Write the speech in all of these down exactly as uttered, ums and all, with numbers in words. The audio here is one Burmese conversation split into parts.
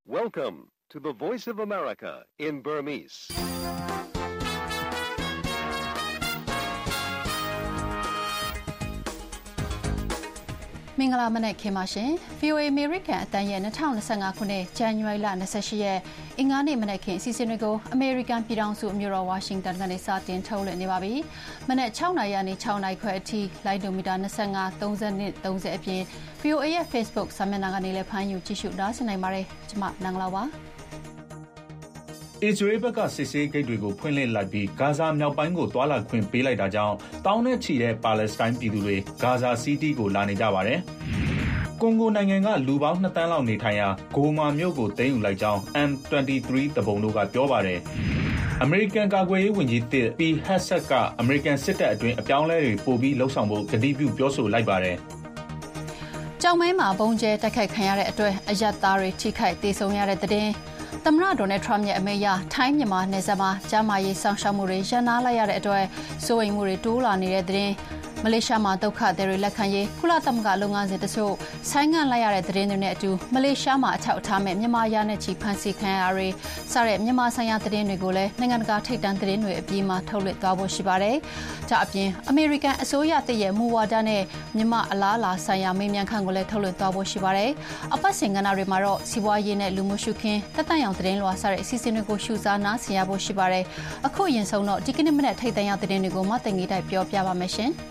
Welcome to the Voice of America in Burmese. ။မင်္ဂလာမနက်ခင်းပါရှင်။ ဗီ အို အေ American အတန်းရဲ့၂၀၂၅ခုနှစ်ဇန်နဝါရီလ၂၈ရက်အင်္ဂါနေ့မနက်ခင်းအစီအစဉ်တွေကိုအမေရိကန်ပြည်ထောင်စုမြို့တော်ဝါရှင်တန်ကနေစတင်ထုတ်လွှင့်နေပါပြီ။မနက်၆နာရီကနေ၆နာရီခွဲအထိလိုင်းဒိုမီတာ၂၅ ၃၂ ၃၀အပြင် ဗီ အို အေ ရဲ့ Facebook စာမျက်နှာကနေလည်းဖမ်းယူကြည့်ရှုနားဆင်နိုင်ပါတယ်။ကျွန်မနန်းလာပါ။အစ္စရေးဘက်ကစစ်ဆေးဂိတ်တွေကိုဖွင့်လှစ်လိုက်ပြီးဂါဇာမြောက်ပိုင်းကိုတွာလာခွင့်ပေးလိုက်တာကြောင့်တောင်းနဲ့ချီတဲ့ပါလက်စတိုင်းပြည်သူတွေဂါဇာစီးတီးကိုလာနေကြပါတယ်။ကွန်ဂိုနိုင်ငံကလူပေါင်းနှစ်သန်းလောက်နေထိုင်ရာဂိုမာမြို့ကိုသိမ်းယူလိုက်ကြောင်း M ၂၃ တပုံတို့ကပြောပါတယ်။အမေရိကန်ကာကွယ်ရေးဝန်ကြီးသစ် Pete Hegseth ကအမေရိကန်စစ်တပ်အတွင်းအပြောင်းအလဲတွေပိုပြီးလှုပ်ဆောင်ဖို့ကတိပြုပြောဆိုလိုက်ပါတယ်။ကြောင်မဲမှာပုံကျဲတိုက်ခိုက်ခံရတဲ့အတွက်အရပ်သားတွေထိခိုက်ဒေဆုံးရတဲ့တဲ့သမ္မတဒေါ်နယ်ထရမ့်ရဲ့အမိန့်အရထိုင်းမြန်မာနယ်စပ်မှာကျန်းမာရေးစောင့်ရှောက်မှုတွေရပ်နားလိုက်ရတဲ့အတွက်စိုးရိမ်မှုတွေတိုးလာနေတဲ့တဲ့မလေးရှားမှာဒုက္ခသည်တွေလက်ခံရေးကုလသမဂ္ဂလုပ်ငန်းစဉ်တချို့ဆိုင်းငံ့လိုက်ရတဲ့သတင်းတွေနဲ့အတူမလေးရှားမှာအထောက်အထားမဲ့မြန်မာရနဲ့ချီဖမ်းဆီးခံရတွေစတဲ့မြန်မာဆိုင်ရာသတင်းတွေကိုလည်းနိုင်ငံတကာထိပ်တန်းသတင်းတွေအပြီးမှာထုတ်လွှင့်သွားဖို့ရှိပါတယ်။ဒါအပြင်အမေရိကန်အစိုးရတည်ရဲ့မူဝါဒနဲ့မြန်မာအလားအလာဆိုင်ရာမိန့်မြန်ခန့်ကိုလည်းထုတ်လွှင့်သွားဖို့ရှိပါတယ်။အပတ်စဉ်ကဏ္ဍတွေမှာတော့စီးပွားရေးနဲ့လူမှုရှုခင်းတက်တန့်ရောင်သတင်းလွှာစတဲ့အစီအစဉ်တွေကိုရှုစားနားဆင်ရဖို့ရှိပါတယ်။အခုရင်ဆုံးတော့ဒီကနေ့မနေ့ထိပ်တန့်ရောင်သတင်းတွေကိုမသိင်္ဂီတိုက်ပြောပြပါမယ်ရှင်။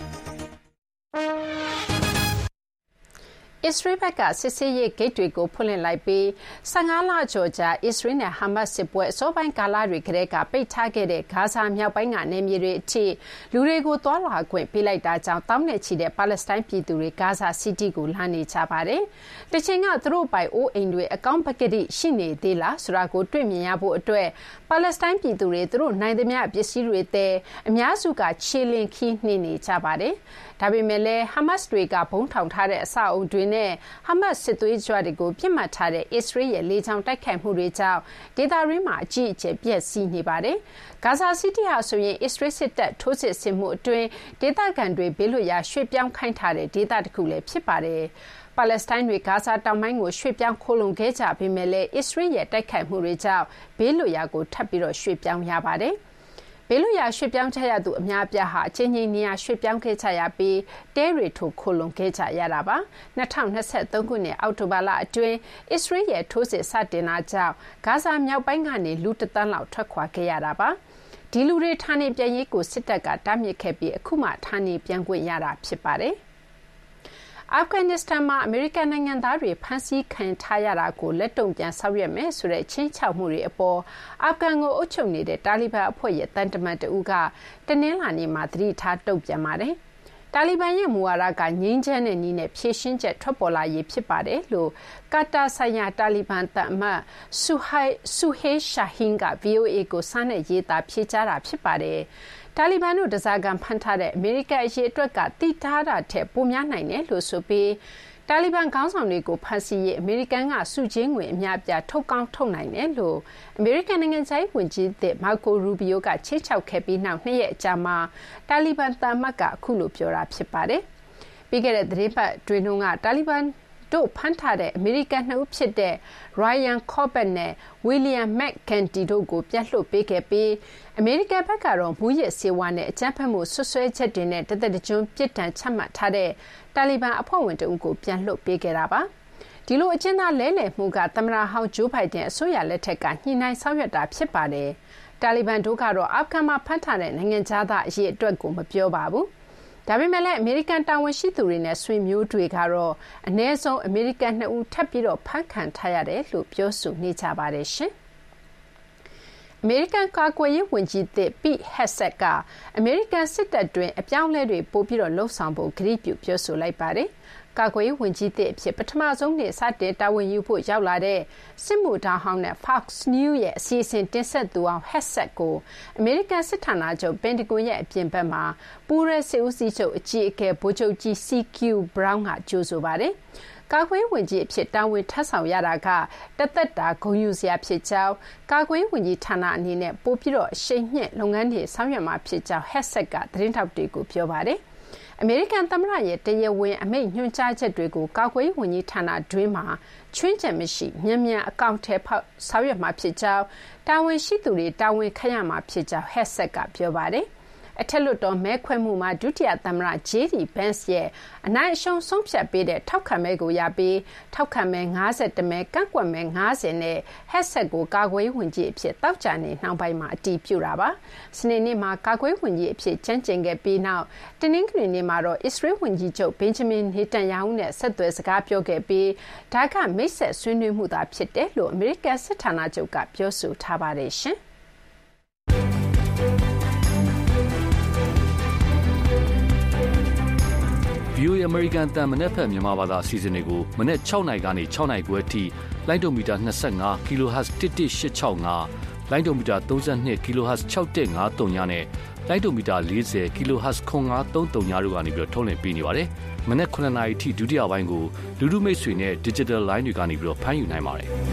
အစ္စရေးဘက်ကစစ်ဆေးရေးဂိတ်တွေကိုဖွင့်လှစ်လိုက်ပြီး၁၅လကျော်ကြာအစ္စရေးနဲ့ဟာမတ်စစ်ပွဲအစောပိုင်းကာလတွေကတည်းကပိတ်ထားခဲ့တဲ့ဂါဇာမြောက်ပိုင်းကနယ်မြေတွေအထိလူတွေကိုသွားလာခွင့်ပေးလိုက်တာကြောင့်တောင်းနဲ့ချီတဲ့ပါလက်စတိုင်းပြည်သူတွေဂါဇာစီးတီးကိုလာနေကြပါတယ်။တချိန်ကသူတို့ပိုင်အိုးအိမ်တွေအကောင့်ပကတိရှိနေသေးလားဆိုတာကိုတွေ့မြင်ရဖို့အတွက်ပါလက်စတိုင်းပြည်သူတွေသူတို့နိုင်သမျှပစ္စည်းတွေတဲ့အများစုကခြေလင်ခီးနှိမ့်နေကြပါတယ်။ဒါပေမဲ့လည်းဟာမတ်တွေကဘုံထောင်ထားတဲ့အဆောက်အုံတွေနဲ့ဟာမတ်စစ်သွေးကြွတွေကိုပြစ်မှတ်ထားတဲ့အစ္စရေးရဲ့လေကြောင်းတိုက်ခိုက်မှုတွေကြောင့်ဒေသရင်းမှာအကြီးအကျယ်ပြည့်စည်နေပါတယ်။ဂါဇာစီးတီးဟာဆိုရင်အစ္စရေးစစ်တပ်ထိုးစစ်ဆင်မှုအတွင်းဒေသခံတွေဘေးလွတ်ရာရွှေ့ပြောင်းခိုင်းထားတဲ့ဒေသတစ်ခုလည်းဖြစ်ပါတယ်။ပါလက်စတိုင်းတွေဂါဇာတောင်ပိုင်းကိုရွှေ့ပြောင်းခိုလုံခဲ့ကြပေမဲ့လည်းအစ္စရေးရဲ့တိုက်ခိုက်မှုတွေကြောင့်ဘေးလွတ်ရာကိုထပ်ပြီးတော့ရွှေ့ပြောင်းရပါတယ်။ဘေးလွတ်ရာရွှေ့ပြောင်းကြရသူအများအပြားဟာအချင်းချင်းနေရာရွှေ့ပြောင်းခဲ့ကြရပြီးတဲတွေထိုးခိုလုံခဲ့ကြရတာပါ။၂၀၂၃ခုနှစ်အောက်တိုဘာလအတွင်းအစ္စရေးရဲ့ထိုးစစ်စတင်တာကြောင့်ဂါဇာမြောက်ပိုင်းကနေလူတစ်သန်းလောက်ထွက်ခွာခဲ့ရတာပါ။ဒီလူတွေဌာနေပြန်ရေးကိုစစ်တပ်ကတားမြစ်ခဲ့ပြီးအခုမှဌာနေပြန်ခွင့်ရတာဖြစ်ပါတယ်။အာဖဂန်နစ္စတန်မှာအမေရိကန်နိုင်ငံသားတွေဖမ်းဆီးခံထားရတာကိုလက်တုံ့ပြန်ဆောင်ရွက်မယ်ဆိုတဲ့ချင်းချောက်မှုတွေအပေါ်အာဖဂန်ကိုအုပ်ချုပ်နေတဲ့တာလီဘန်အဖွဲ့ရဲ့တန်တမန်တဦးကတနင်္လာနေ့မှာသတိထားတုံ့ပြန်ပါတယ်။တာလီဘန်ရဲ့မူဝါဒကငြိမ်းချမ်းတဲ့နည်းနဲ့ဖြည့်ရှင်းချက်ထွက်ပေါ်လာရေးဖြစ်ပါတယ်လို့ကာတာဆိုင်ရာတာလီဘန်တပ်အမတ်ဆူဟိုင်ဆူဟေးရှာဟင်းက ဗီ အို အေ ကိုစာနဲ့ရေးသားဖြေကြားတာဖြစ်ပါတယ်။တာလီဘန်တို့တစားကံဖမ်းထားတဲ့အမေရိကန်အရေးအတွက်ကတိထားတာထက်ပိုများနိုင်တယ်လို့ဆိုပြီးတာလီဘန်ခေါင်းဆောင်တွေကိုဖမ်းဆီးရေးအမေရိကန်ကစုချင်းငွေအများအပြားထုတ်ကောင်းထုတ်နိုင်တယ်လို့အမေရိကန်နိုင်ငံခြားရေးဝန်ကြီးသစ်မာကိုရူဘီယိုကချိတ်ချောက်ခဲ့ပြီးနောက်နှစ်ရက်အကြာမှာတာလီဘန်တမတ်ကအခုလိုပြောတာဖြစ်ပါတယ်။ပြီးခဲ့တဲ့သတင်းပတ်တွင်ကတာလီဘန်တို့ဖမ်းထားတဲ့အမေရိကန်နှစ်ဦးဖြစ်တဲ့ Ryan Corbett နဲ့ William McKenty တို့ကိုပြန်လွှတ်ပေးခဲ့ပြီးအမေရိကန်ဘက်ကတော့မူရစ်စေဝါနဲ့အကြမ်းဖက်မှုဆွဆွဲချက်တွေနဲ့တသက်တကျွန်းပြစ်ဒဏ်ချမှတ်ထားတဲ့တာလီဘန်အဖွဲ့ဝင်တဦးကိုပြန်လွှတ်ပေးခဲ့တာပါ။ဒီလိုအကျဉ်းသားလဲလှယ်မှုကသမ္မတဟောင်းဂျိုးဘိုင်ဒန်အစိုးရလက်ထက်ကညှိနှိုင်းဆောင်ရွက်တာဖြစ်ပါတယ်။တာလီဘန်တို့ကတော့အာဖဂန်မှာဖမ်းထားတဲ့နိုင်ငံသားသားအရေးအတွက်ကိုမပြောပါဘူး။ဒါပေမဲ့လည်းအမေရိကန်တာဝန်ရှိသူတွေနဲ့ဆွေမျိုးတွေကတော့အနည်းဆုံးအမေရိကန်နှစ်ဦးထပ်ပြီးတော့ဖမ်းခံထားရတယ်လို့ပြောဆိုနေကြပါတယ်ရှင်။အမေရိကန်ကာကွယ်ရေးဝန်ကြီးသစ် Pete Hegseth ကအမေရိကန်စစ်တပ်တွင်အပြောင်းအလဲတွေပိုပြီးတော့လှုံ့ဆော်ဖို့ကတိပြုပြောဆိုလိုက်ပါတယ်။ကာကွယ်ရေးဝန်ကြီးသစ်အဖြစ်ပထမဆုံးနေ့စတင်တာဝန်ယူဖို့ရောက်လာတဲ့စစ်မှုထမ်းဟောင်းနဲ့ Fox News ရဲ့အစီအစဉ်တင်ဆက်သူအောင် Hegseth ကိုအမေရိကန်စစ်ဌာနချုပ်ပင်တဂွန်ရဲ့အပြင်ဘက်မှာပူးရဲစစ်ဦးစီးချုပ်အကြီးအကဲဗိုလ်ချုပ်ကြီး စီ ကျူ Brown ကကြိုဆိုပါတယ်။ကာကွယ်ရေးဝန်ကြီးအဖြစ်တာဝန်ထမ်းဆောင်ရတာကတသက်တာဂုဏ်ယူစရာဖြစ်ကြောင်းကာကွယ်ရေးဝန်ကြီးဌာနအနေနဲ့ပို့ပြီးတော့အရှိန်မြင့်လုပ်ငန်းတွေဆောင်ရွက်မှာဖြစ်ကြောင်း Hegseth ကသတင်းထောက်တွေကိုပြောပါတယ်။အမေရိကန်သမ္မတရဲ့တရားဝင်အမိန့်ညွှန်ကြားချက်တွေကိုကာကွယ်ရေးဝန်ကြီးဌာနတွင်းမှာချွင်းချက်မရှိမြန်မြန်အကောင့်ထဲဖောက်ဆောင်ရွက်မှာဖြစ်ကြောင်းတာဝန်ရှိသူတွေတာဝန်ခံရမှာဖြစ်ကြောင်း Hegseth ကပြောပါတယ်အထက်လွှတ်တော်မဲခွဲမှုမှာဒုတိယသမ္မတ ဂျေဒီ Vance ရဲ့အနိုင်အရှုံးဆုံးဖြတ်ပေးတဲ့ထောက်ခံမဲကိုရပြီးထောက်ခံမဲ၅၁မဲကန့်ကွက်မဲ၅၀နဲ့ Hegseth ကိုကာကွယ်ရေးဝန်ကြီးအဖြစ်တောက်ကြနေနှောင်းပိုင်းမှာအတည်ပြုတာပါစနေနေ့မှာကာကွယ်ရေးဝန်ကြီးအဖြစ်ကျန်းကျင်ခဲ့ပြီးနောက်တနင်္ဂနွေနေ့မှာတော့အစ္စရေးဝန်ကြီးချုပ်ဘင်ဂျမင်နေတန်ယာဟုနဲ့ဆက်သွယ်စကားပြောခဲ့ပြီးဒါကမိတ်ဆက်ဆွေးနွေးမှုသာဖြစ်တယ်လို့အမေရိကန်စစ်ဌာနချုပ်ကပြောဆိုထားပါတယ်ရှင်ဗီအိုအေ American တန်မနက်ဖက်မြန်မာဘာသာအစီအစဉ်တွေကိုမနေ့၆နာရီကနေ၆နာရီခွဲအထိလိုင်းဒိုမီတာ၂၅ kHz တစ်တစ်၈၆၅လိုင်းဒိုမီတာ၃၂ kHz ၆၁၅၃ညနဲ့လိုင်းဒိုမီတာ၄၀ kHz ခွန်၅၃၃ညတို့ကနေပြီးထုတ်လွှင့်ပေးနေပါတယ်။မနေ့ခုနှစ်နာရီအထိဒုတိယပိုင်းကိုလူလူမိတ်ဆွေနဲ့ digital line တွေကနေပြီးဖမ်းယူနိုင်ပါတယ်။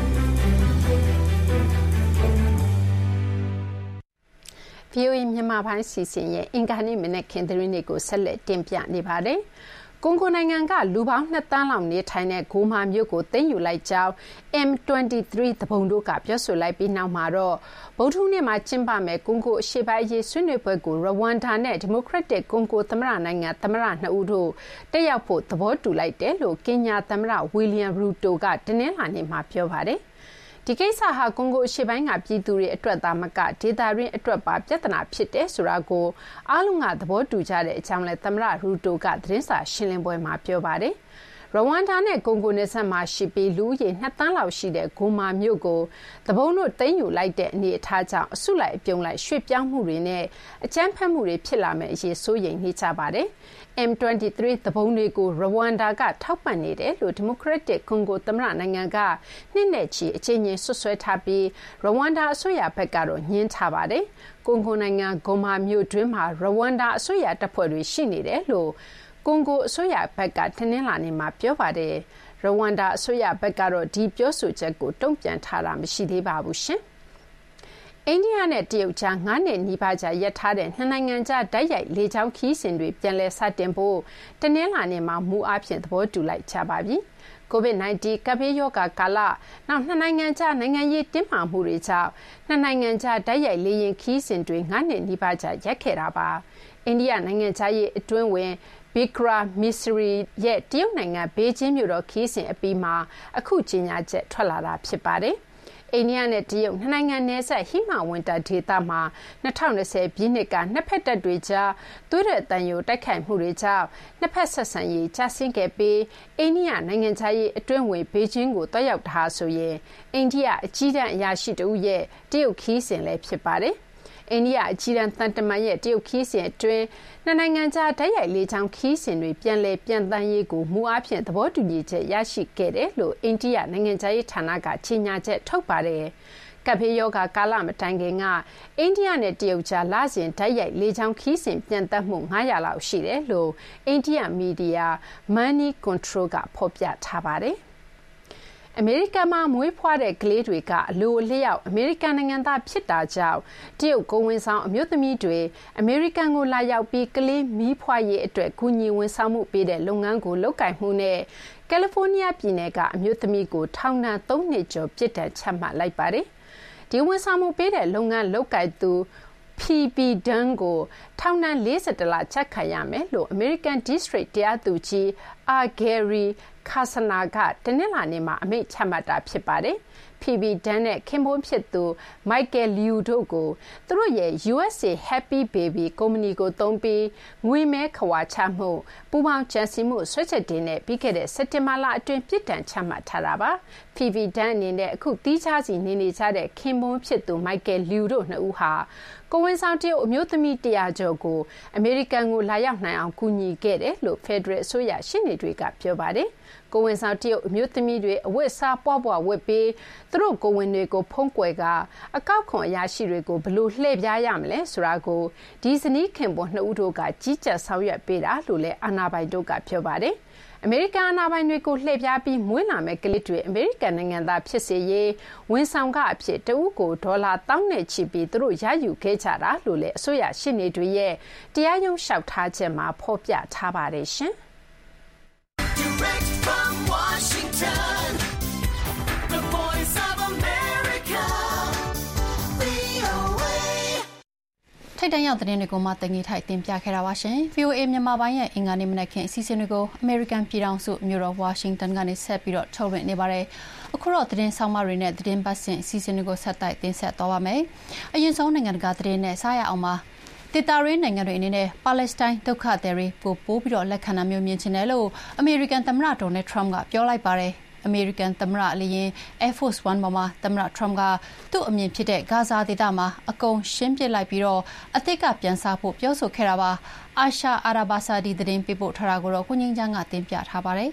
ဗီအိုအေမြန်မာပိုင်းစီစဉ်ရဲ့အင်္ဂါနေ့မနက်ခင်းသတင်းတွေကိုဆက်လက်တင်ပြနေပါတယ်။ကွန်ဂိုနိုင်ငံကလူပေါင်းနှစ်သန်းလောက်နေထိုင်တဲ့ဂိုမာမြို့ကိုသိမ်းယူလိုက်ကြောင်း M ၂၃ သဘုံတို့ကပြောဆိုလိုက်ပြီးနောက်မှာတော့ဗုဒ္ဓဟူးနေ့မှာကျင်းပမယ်ကွန်ဂိုအရှေ့ပိုင်းရေးဆွေးနွေးပွဲကိုရဝမ်ဒါနဲ့ဒီမိုကရက်တစ်ကွန်ဂိုသမ္မတနိုင်ငံသမ္မတနှစ်ဦးတို့တက်ရောက်ဖို့သဘောတူလိုက်တယ်လို့ကင်ညာသမ္မတဝီလီယံရူတိုကတနင်္လာနေ့မှာပြောပါတယ်ဒီကိစ္စဟာကွန်ဂိုအရှေ့ပိုင်းကပြည်သူတွေအတွက်သာမကဒေသရင်းအတွက်ပါပြဿနာဖြစ်တယ်ဆိုတာကိုအားလုံးကသဘောတူကြတဲ့အကြောင်းလဲသမ္မတရူတိုကသတင်းစာရှင်းလင်းပွဲမှာပြောပါတယ်ရဝမ်ဒါနဲ့ကွန်ဂိုနယ်စပ်မှာရှိပြီးလူဦးရေနှစ်သန်းလောက်ရှိတဲ့ဂိုမာမြို့ကိုသဘုံတို့သိမ်းယူလိုက်တဲ့အနေအထားကြောင့်အစုလိုက်အပြုံလိုက်ရွှေ့ပြောင်းမှုတွေနဲ့အကြမ်းဖက်မှုတွေဖြစ်လာမယ့်အရေးစိုးရိမ်နေကြပါတယ်။ M ၂၃ သဘုံတွေကိုရဝမ်ဒါကထောက်ပံ့နေတယ်လို့ဒီမိုကရက်တစ်ကွန်ဂိုသမ္မတနိုင်ငံကနှစ်နဲ့ချီအချိန်ချင်းဆွဆွဲထားပြီးရဝမ်ဒါအစိုးရဘက်ကတော့ညှင်းထားပါတယ်။ကွန်ဂိုနိုင်ငံဂိုမာမြို့တွင်းမှာရဝမ်ဒါအစိုးရတပ်ဖွဲ့တွေရှိနေတယ်လို့ကွန်ဂိုအစိုးရဘက်ကတနင်္လာနေ့မှာပြောပါတယ်။ရဝမ်ဒါအစိုးရဘက်ကတော့ဒီပြောဆိုချက်ကိုတုံ့ပြန်ထားတာမရှိသေးပါဘူးရှင်။အိန္ဒိယနဲ့တရုတ်ကြားငါးနှစ်နီးပါးကြာရပ်ထားတဲ့နှစ်နိုင်ငံကြားတိုက်ရိုက်လေကြောင်းခီးစဉ်တွေပြန်လည်စတင်ဖို့တနင်္လာနေ့မှာမူအားဖြင့်သဘောတူလိုက်ကြပါပြီ။ ကိုဗစ် ၁၉ ကပ်ဘေးရောဂါကာလနောက်နှစ်နိုင်ငံကြားနိုင်ငံရေးတင်းမာမှုတွေကြောင့်နှစ်နိုင်ငံကြားတိုက်ရိုက်လေယာဉ်ခီးစဉ်တွေငါးနှစ်နီးပါးကြာရပ်ခဲ့တာပါ။အိန္ဒိယနိုင်ငံသားရေးအတွင်းဝင်Bikram Misri ရဲ့တရုတ်နိုင်ငံဘေကျင်းမြို့တော်ခီးစဉ်အပြီးမှာအခုကြေညာချက်ထွက်လာတာဖြစ်ပါတယ်။အိန္ဒိယနဲ့တရုတ်နှစ်နိုင်ငံနယ်စပ်ဟိမဝန္တာဒေသမှာ၂၀၂၀ပြည့်နှစ်ကနှစ်ဖက်တပ်တွေကြားသွေးထွက်သံယိုတိုက်ခိုက်မှုတွေကြောင့်နှစ်ဖက်ဆက်ဆံရေးကျဆင်းခဲ့ပြီးအိန္ဒိယနိုင်ငံသားရေးအတွင်းဝင်ဘေကျင်းကိုတွားရောက်တာဆိုရင်အိန္ဒိယအကြီးတန်းအရာရှိတဦးရဲ့တရုတ်ခီးစဉ်လည်းဖြစ်ပါတယ်။အိန္ဒိယအကြီးတန်းသံတမန်ရဲ့တရုတ်ခီးစဉ်အတွင်းနှစ်နိုင်ငံကြားတိုက်ရိုက်လေကြောင်းခီးစဉ်တွေပြန်လည်ပြန်တမ်းရေးကိုမူအားဖြင့်သဘောတူညီချက်ရရှိခဲ့တယ်လို့အိန္ဒိယနိုင်ငံခြားရေးဌာနကကြေညာချက်ထုတ်ပါတယ်။ကပ်ဘေးရောဂါကာလမတိုင်ခင်ကအိန္ဒိယနဲ့တရုတ်ကြားလစဉ်တိုက်ရိုက်လေကြောင်းခီးစဉ်ပြန်တက်မှု၅၀၀လောက်ရှိတယ်လို့အိန္ဒိယမီဒီယာ Money Control ကဖော်ပြထားပါတယ်။အမေရိကန်မှာမွေးဖွားတဲ့ကလေးတွေကအလိုအလျောက်အမေရိကန်နိုင်ငံသားဖြစ်တာကြောင့်တရုတ်ကိုဝန်ဆောင်အမျိုးသမီးတွေအမေရိကန်ကိုလာရောက်ပြီးကလေးမီးဖွားရေးအတွက်ကူညီဝန်ဆောင်မှုပေးတဲ့လုပ်ငန်းကိုလုပ်ကိုင်မှုနဲ့ကယ်လီဖိုးနီးယားပြည်နယ်ကအမျိုးသမီးကိုထောင်ဒဏ်သုံးနှစ်ကျော်ပြစ်ဒဏ်ချမှတ်လိုက်ပါတယ်။ဒီဝန်ဆောင်မှုပေးတဲ့လုပ်ငန်းလုပ်ကိုင်သူP B Dunn ကိုထောင်ဒဏ်၄၁လချခံရမယ်လို့ American District တရားသူကြီး R. Gary Klausner ကတနင်္လာနေ့မှာအမိန့်ချမှတ်တာဖြစ်ပါတယ်။ P B Dunn နဲ့ခင်ပွန်းဖြစ်သူ Michael Liu တို့ကိုသူတို့ရဲ့ U S A Happy Baby ကုမ္ပဏီကိုသုံးပြီးငွေမဲခဝါချမှုပူးပေါင်းကြံစည်မှုဆွဲချက်တင်နဲ့ပြီးခဲ့တဲ့စက်တင်ဘာလအတွင်းပြစ်ဒဏ်ချမှတ်ထားတာပါ။ P B Dunn အနေနဲ့အခုတီးခြားစီနေနေကြတဲ့ခင်ပွန်းဖြစ်သူ Michael Liu တို့နှစ်ဦးဟာကိုဝန်ဆောင်တရုတ်အမျိုးသမီးတရာကျော်ကိုအမေရိကန်ကိုလာရောက်နိုင်အောင်ကူညီခဲ့တယ်လို့ဖက်ဒရယ်အစိုးရရှင်းနေတွေကပြောပါတယ်။ကိုဝန်ဆောင်တရုတ်အမျိုးသမီးတွေအဝတ်စားပွားပွားဝတ်ပြီးသူတို့ကိုဝန်တွေကိုဖုံးကွယ်ကအကောက်ခွန်အရာရှိတွေကိုဘလို့လှည့်ပြားရမလဲဆိုတာကိုဒီဇနီးခင်ပွန်းနှစ်ဦးတို့ကကြီးကြပ်ဆောင်ရွက်ပေးတာလို့လည်းအာဏာပိုင်တို့ကပြောပါတယ်။အမေရိကန်အာဏာပိုင်တွေကိုလှည့်ပြားပြီးမွေးလာမဲ့ကလေးတွေအမေရိကန်နိုင်ငံသားဖြစ်စေရေးဝန်ဆောင်ကအဖြစ်တဦးကိုဒေါ်လာတောင်းနဲ့ချီပြီးသူတို့ရယူခဲ့ကြတာလို့လည်းအစိုးရရှေ့နေတွေရဲ့တရားရုံးလျှောက်ထားချက်မှာဖော်ပြထားပါတယ်ရှင်။ Direct from Washington, the voice of America, V O A ထိုက်တန်ရောက်တဲ့တွေကိုမှတင်ငေးထိုက်တင်ပြခဲ့တာပါရှင်။ V O A မြန်မာပိုင်းရဲ့အင်္ဂါနေ့မနက်ခင်းအစီအစဉ်တွေကို American ပြည်ထောင်စုမြို့တော် Washington ကနေဆက်ပြီးတော့ထုတ်လွှင့်နေပါတယ်။အခုတော့သတင်းဆောင်မတွေနဲ့သတင်းပတ်စဉ်အစီအစဉ်တွေကိုဆက်တိုက်တင်ဆက်သွားပါမယ်။အရင်ဆုံးနိုင်ငံတကာသတင်းနဲ့စားရအောင်ပါ။ဒေသရင်းနိုင်ငံတွေအနေနဲ့ပါလက်စတိုင်းဒုက္ခသည်တွေကိုပို့ပြီးတော့လက်ခံတာမျိုးမြင်ချင်တယ်လို့အမေရိကန်သမ္မတဒေါ်နယ်ထရမ့်ကပြောလိုက်ပါတယ်။အမေရိကန်သမ္မတအလျင် Air Force One ပေါ်မှာသမ္မတထရမ့်ကသူ့အမြင်ဖြစ်တဲ့ဂါဇာဒေသမှာအကုန်ရှင်းပစ်လိုက်ပြီးတော့အသစ်ကပြန်စားဖို့ပြောဆိုခဲ့တာပါ။အာရှာအာရာဘာစာဒီသတင်းပေးပို့ထားတာကိုတော့ကိုငင်းချမ်းကတင်ပြထားပါတယ်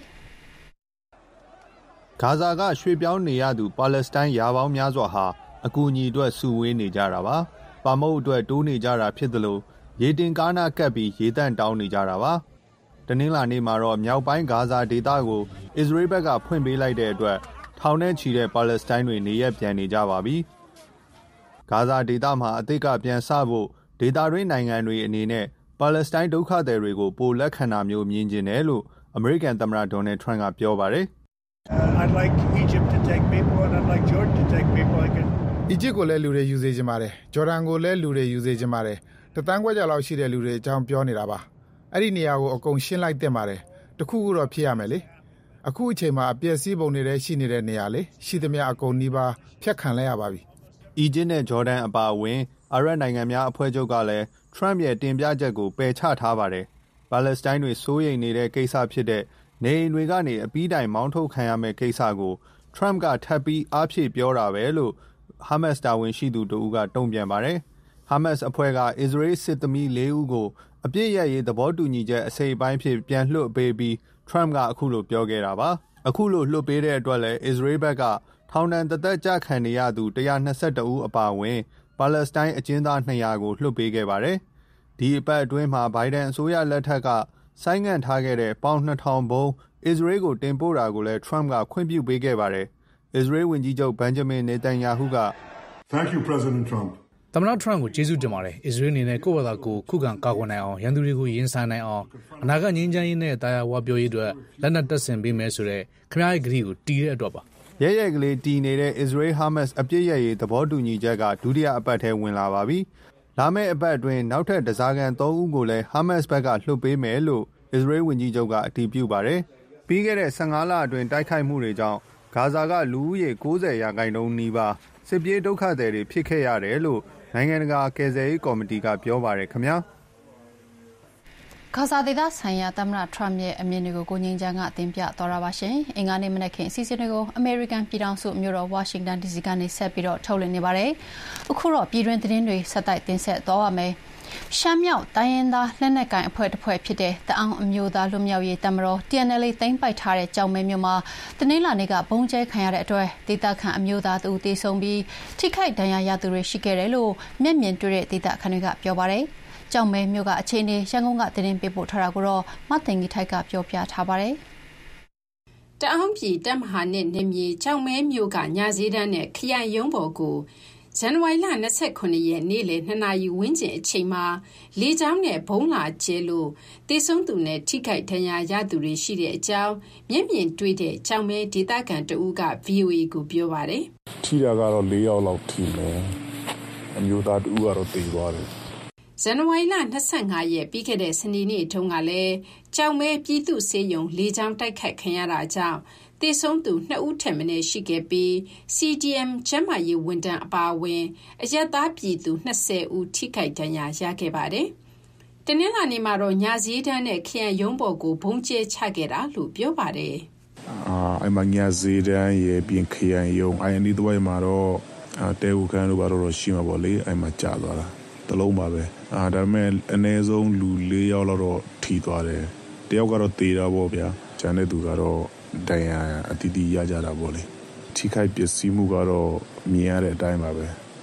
။ဂါဇာကရွှေ့ပြောင်းနေရသူပါလက်စတိုင်းရာပေါင်းများစွာဟာအကူအညီအတွက်စုဝေးနေကြတာပါ။ပါမုတ်အတွက်တိုးနေကြတာဖြစ်သလိုရေတင်ကားနာကပ်ပြီးရေတန့်တောင်းနေကြတာပါ။တနင်္လာနေ့မှာတော့မြောက်ပိုင်းဂါဇာဒေသကိုအစ္စရေးဘက်ကဖွင့်ပေးလိုက်တဲ့အတွက်ထောင်နဲ့ချီတဲ့ပါလက်စတိုင်းတွေနေရပ်ပြန်နေကြပါပြီ။ဂါဇာဒေသမှာအသစ်ကပြန်ဆဖို့ဒေသတွင်းနိုင်ငံတွေအနေနဲ့ပါလက်စတိုင်းဒုက္ခသည်တွေကိုပိုလက်ခံတာမျိုးမြင်ကျင်တယ်လို့အမေရိကန်သမ္မတဒေါ်နယ်ထရမ့်ကပြောပါတယ်။ I'd like Egypt to take people and I'd like Jordan to take people. I can အီဂျစ်ကိုလည်းလူတွေယူစေချင်ပါတယ်။ဂျော်ဒန်ကိုလည်းလူတွေယူစေချင်ပါတယ်။တသန်းခွဲကျော်လောက်ရှိတဲ့လူတွေအကြောင်းပြောနေတာပါ။အဲ့ဒီနေရာကိုအကုန်ရှင်းလိုက်သင့်ပါတယ်။တခုခုတော့ဖြစ်ရမယ်လေ။အခုအချိန်မှာအပြည့်စည်းပုံတွေရှိနေတဲ့နေရာလေရှိသမျှအကုန်နီးပါးဖျက်ခံလိုက်ရပါပြီ။အီဂျစ်နဲ့ဂျော်ဒန်အပါအဝင်အာရပ်နိုင်ငံများအဖွဲ့ချုပ်ကလည်းထရမ့်ရဲ့တင်ပြချက်ကိုပယ်ချထားပါတယ်။ပါလက်စတိုင်းတွေစိုးရိမ်နေတဲ့ကိစ္စဖြစ်တဲ့နေအိမ်တွေကနေအပီးတိုင်မောင်းထုတ်ခံရမယ့်ကိစ္စကိုထရမ့်ကထပ်ပြီးအားဖြည့်ပြောတာပဲလို့ဟာမတ်စ်တာဝန်ရှိသူတို့ကတုံ့ပြန်ပါတယ်။ဟာမတ်စ်အဖွဲ့ကအစ္စရေးစစ်သမီးလေးဦးကိုအပြစ်ရရေးသဘောတူညီချက်အစိပ်ပိုင်းဖြစ်ပြန်လွှတ်ပေးပြီးထရမ့်ကအခုလိုပြောခဲ့တာပါ။အခုလိုလွှတ်ပေးတဲ့အတွက်လည်းအစ္စရေးဘက်ကထောင်ဒဏ်တစ်သက်ကြခံနေရသူone hundred twenty-twoဦးအပါအဝင်ပါလက်စတိုင်းအကျဉ်းသားtwo hundredကိုလွှတ်ပေးခဲ့ပါတယ်။ဒီအပတ်အတွင်းမှာဘိုင်ဒန်အစိုးရလက်ထက်ကဆိုင်းငံ့ထားခဲ့တဲ့ပေါင်two thousandဘုံအစ္စရေးကိုတင်ပို့တာကိုလည်းထရမ့်ကခွင့်ပြုပေးခဲ့ပါတယ်။အစ္စရေးဝန်ကြီးချုပ်ဘန်ဂျမင်နေတန်ယာဟုက Thank you President Trump သမ္မတထရမ့်ကိုကျေးဇူးတင်ပါတယ်။အစ္စရေးအနေနဲ့ကိုယ့်ဘာသာကိုခုခံကာကွယ်နိုင်အောင်ရန်သူတွေကိုရင်ဆိုင်နိုင်အောင်အနာဂတ်ငြိမ်းချမ်းရေးနဲ့တာယာဝပြောရေးအတွက်လက်နက်တပ်ဆင်ပေးမယ်ဆိုတဲ့ခင်ဗျားရဲ့ကတိကိုတီးတဲ့အတွက်ပါ။ရဲရဲကလေးတီးနေတဲ့အစ္စရေးဟာမတ်စ်အပြစ်ရရေးသဘောတူညီချက်ကဒုတိယအပတ်ထဲဝင်လာပါပြီ။လာမယ့်အပတ်အတွင်းနောက်ထပ်ဓဇာကန်threeဦးကိုလည်းဟာမတ်စ်ဘက်ကလွှတ်ပေးမယ်လို့အစ္စရေးဝန်ကြီးချုပ်ကအတည်ပြုပါတယ်။ပြီးခဲ့တဲ့fifteenလအတွင်းတိုက်ခိုက်မှုတွေကြောင့်ဂါဇာကလူဦးရေninetyရာခိုင်နှုန်းနီးပါးစစ်ပြေးဒုက္ခသည်တွေဖြစ်ခဲ့ရတယ်လို့နိုင်ငံတကာကယ်ဆယ်ရေးကော်မတီကပြောပါတယ်ခင်ဗျာဂါဇာဒေသဆိုင်ရာသမ္မတထရမ့်ရဲ့အမြင်တွေကိုကိုငင်းချမ်းကတင်ပြသွားတာပါရှင်။အင်္ဂါနေ့မနက်ခင်းအစီအစဉ်တွေကိုအမေရိကန်ပြည်ထောင်စုမြို့တော်ဝါရှင်တန်ဒီစီကနေဆက်ပြီးတော့ထုတ်လွှင့်နေပါတယ်။အခုတော့ပြည်တွင်းသတင်းတွေဆက်တိုက်တင်ဆက်သွားပါမယ်။ရှမ်းမြောက်တိုင်းရင်းသားလက်နက်ကိုင်အဖွဲ့တစ်ဖွဲ့ဖြစ်တဲ့တအောင်းအမျိုးသားလွတ်မြောက်ရေးတပ်မတော် T N L A သိမ်းပိုက်ထားတဲ့ကြောင်မဲမြို့မှာတနင်္လာနေ့ကဘုံကျဲခံရတဲ့အတွက်ဒေသခံအမျိုးသားတဦးသေဆုံးပြီးထိခိုက်ဒဏ်ရာရသူတွေရှိခဲ့တယ်လို့မျက်မြင်တွေ့တဲ့ဒေသခံတွေကပြောပါတယ်။ကြောင်မဲမြို့ကအခြေအနေရန်ကုန်ကသတင်းပေးပို့ထားတာကိုတော့မသိင်ကြီးထိုက်ကပြောပြထားပါတယ်။တအောင်းပြည်တပ်မဟာနဲ့နေမြေကြောင်မဲမြို့ကညာစည်းတန်းနဲ့ခရိုင်ရုံးပေါ်ကိုဇန်နဝါရီလtwenty-ninthရက်နေ့လယ်twoနာရီဝန်းကျင်အချိန်မှာလေကြောင်းနဲ့ဘုံလာကျဲလို့တေဆုံးသူနဲ့ထိခိုက်ဒဏ်ရာရသူတွေရှိတဲ့အကြောင်းမျက်မြင်တွေ့တဲ့ကြောင်မဲဒေသခံတဦးက V O A ကိုပြောပါတယ်။ထိတာကတော့fourယောက်လောက်ထိမယ်။အမျိုးသားတဦးကတော့သေသွားတယ်။ဇန်နဝါရီလtwenty-fiveရက်ပြီးခဲ့တဲ့စနေနေ့တုန်းကလည်းကြောင်မဲပြည်သူ့ဆေးရုံလေကြောင်းတိုက်ခိုက်ခံရတာကြောင့်သေဆုံးသူtwoဦးထက်မနည်းရှိခဲ့ပြီး C D M ကျန်းမာရေးဝန်ထမ်းအပါအဝင်အရပ်သားပြည်သူtwentyဦးထိခိုက်ဒဏ်ရာရခဲ့ပါတယ်။တနင်္လာနေ့မှာတော့ညာစည်းတန်းနဲ့ခရိုင်ရုံးပေါ်ကိုဘုံကျဲချခဲ့တာလို့ပြောပါတယ်။အာအဲ့မှာညာစည်းတန်းရဲ့ပြင်ခရိုင်ရုံးအဲ့ဒီတော့မှာတော့တဲဝကန်တို့ဘာလို့ရှိမှာပေါ့လေအဲ့မှာကြာသွားတာတလုံးပါပဲ။အာဒါပေမဲ့အနည်းဆုံးလူfourယောက်လောက်ထိသွားတယ်။တယောက်ကတော့သေတာပေါ့ဗျာ။ကျန်တဲ့သူကတော့ဒဏ်ရာအတီးတီးရကြတာပေါ့လေထိခိုက်ပျက်စီးမှုကတော့မြင်ရတဲ့အတိုင်းပါပဲဘ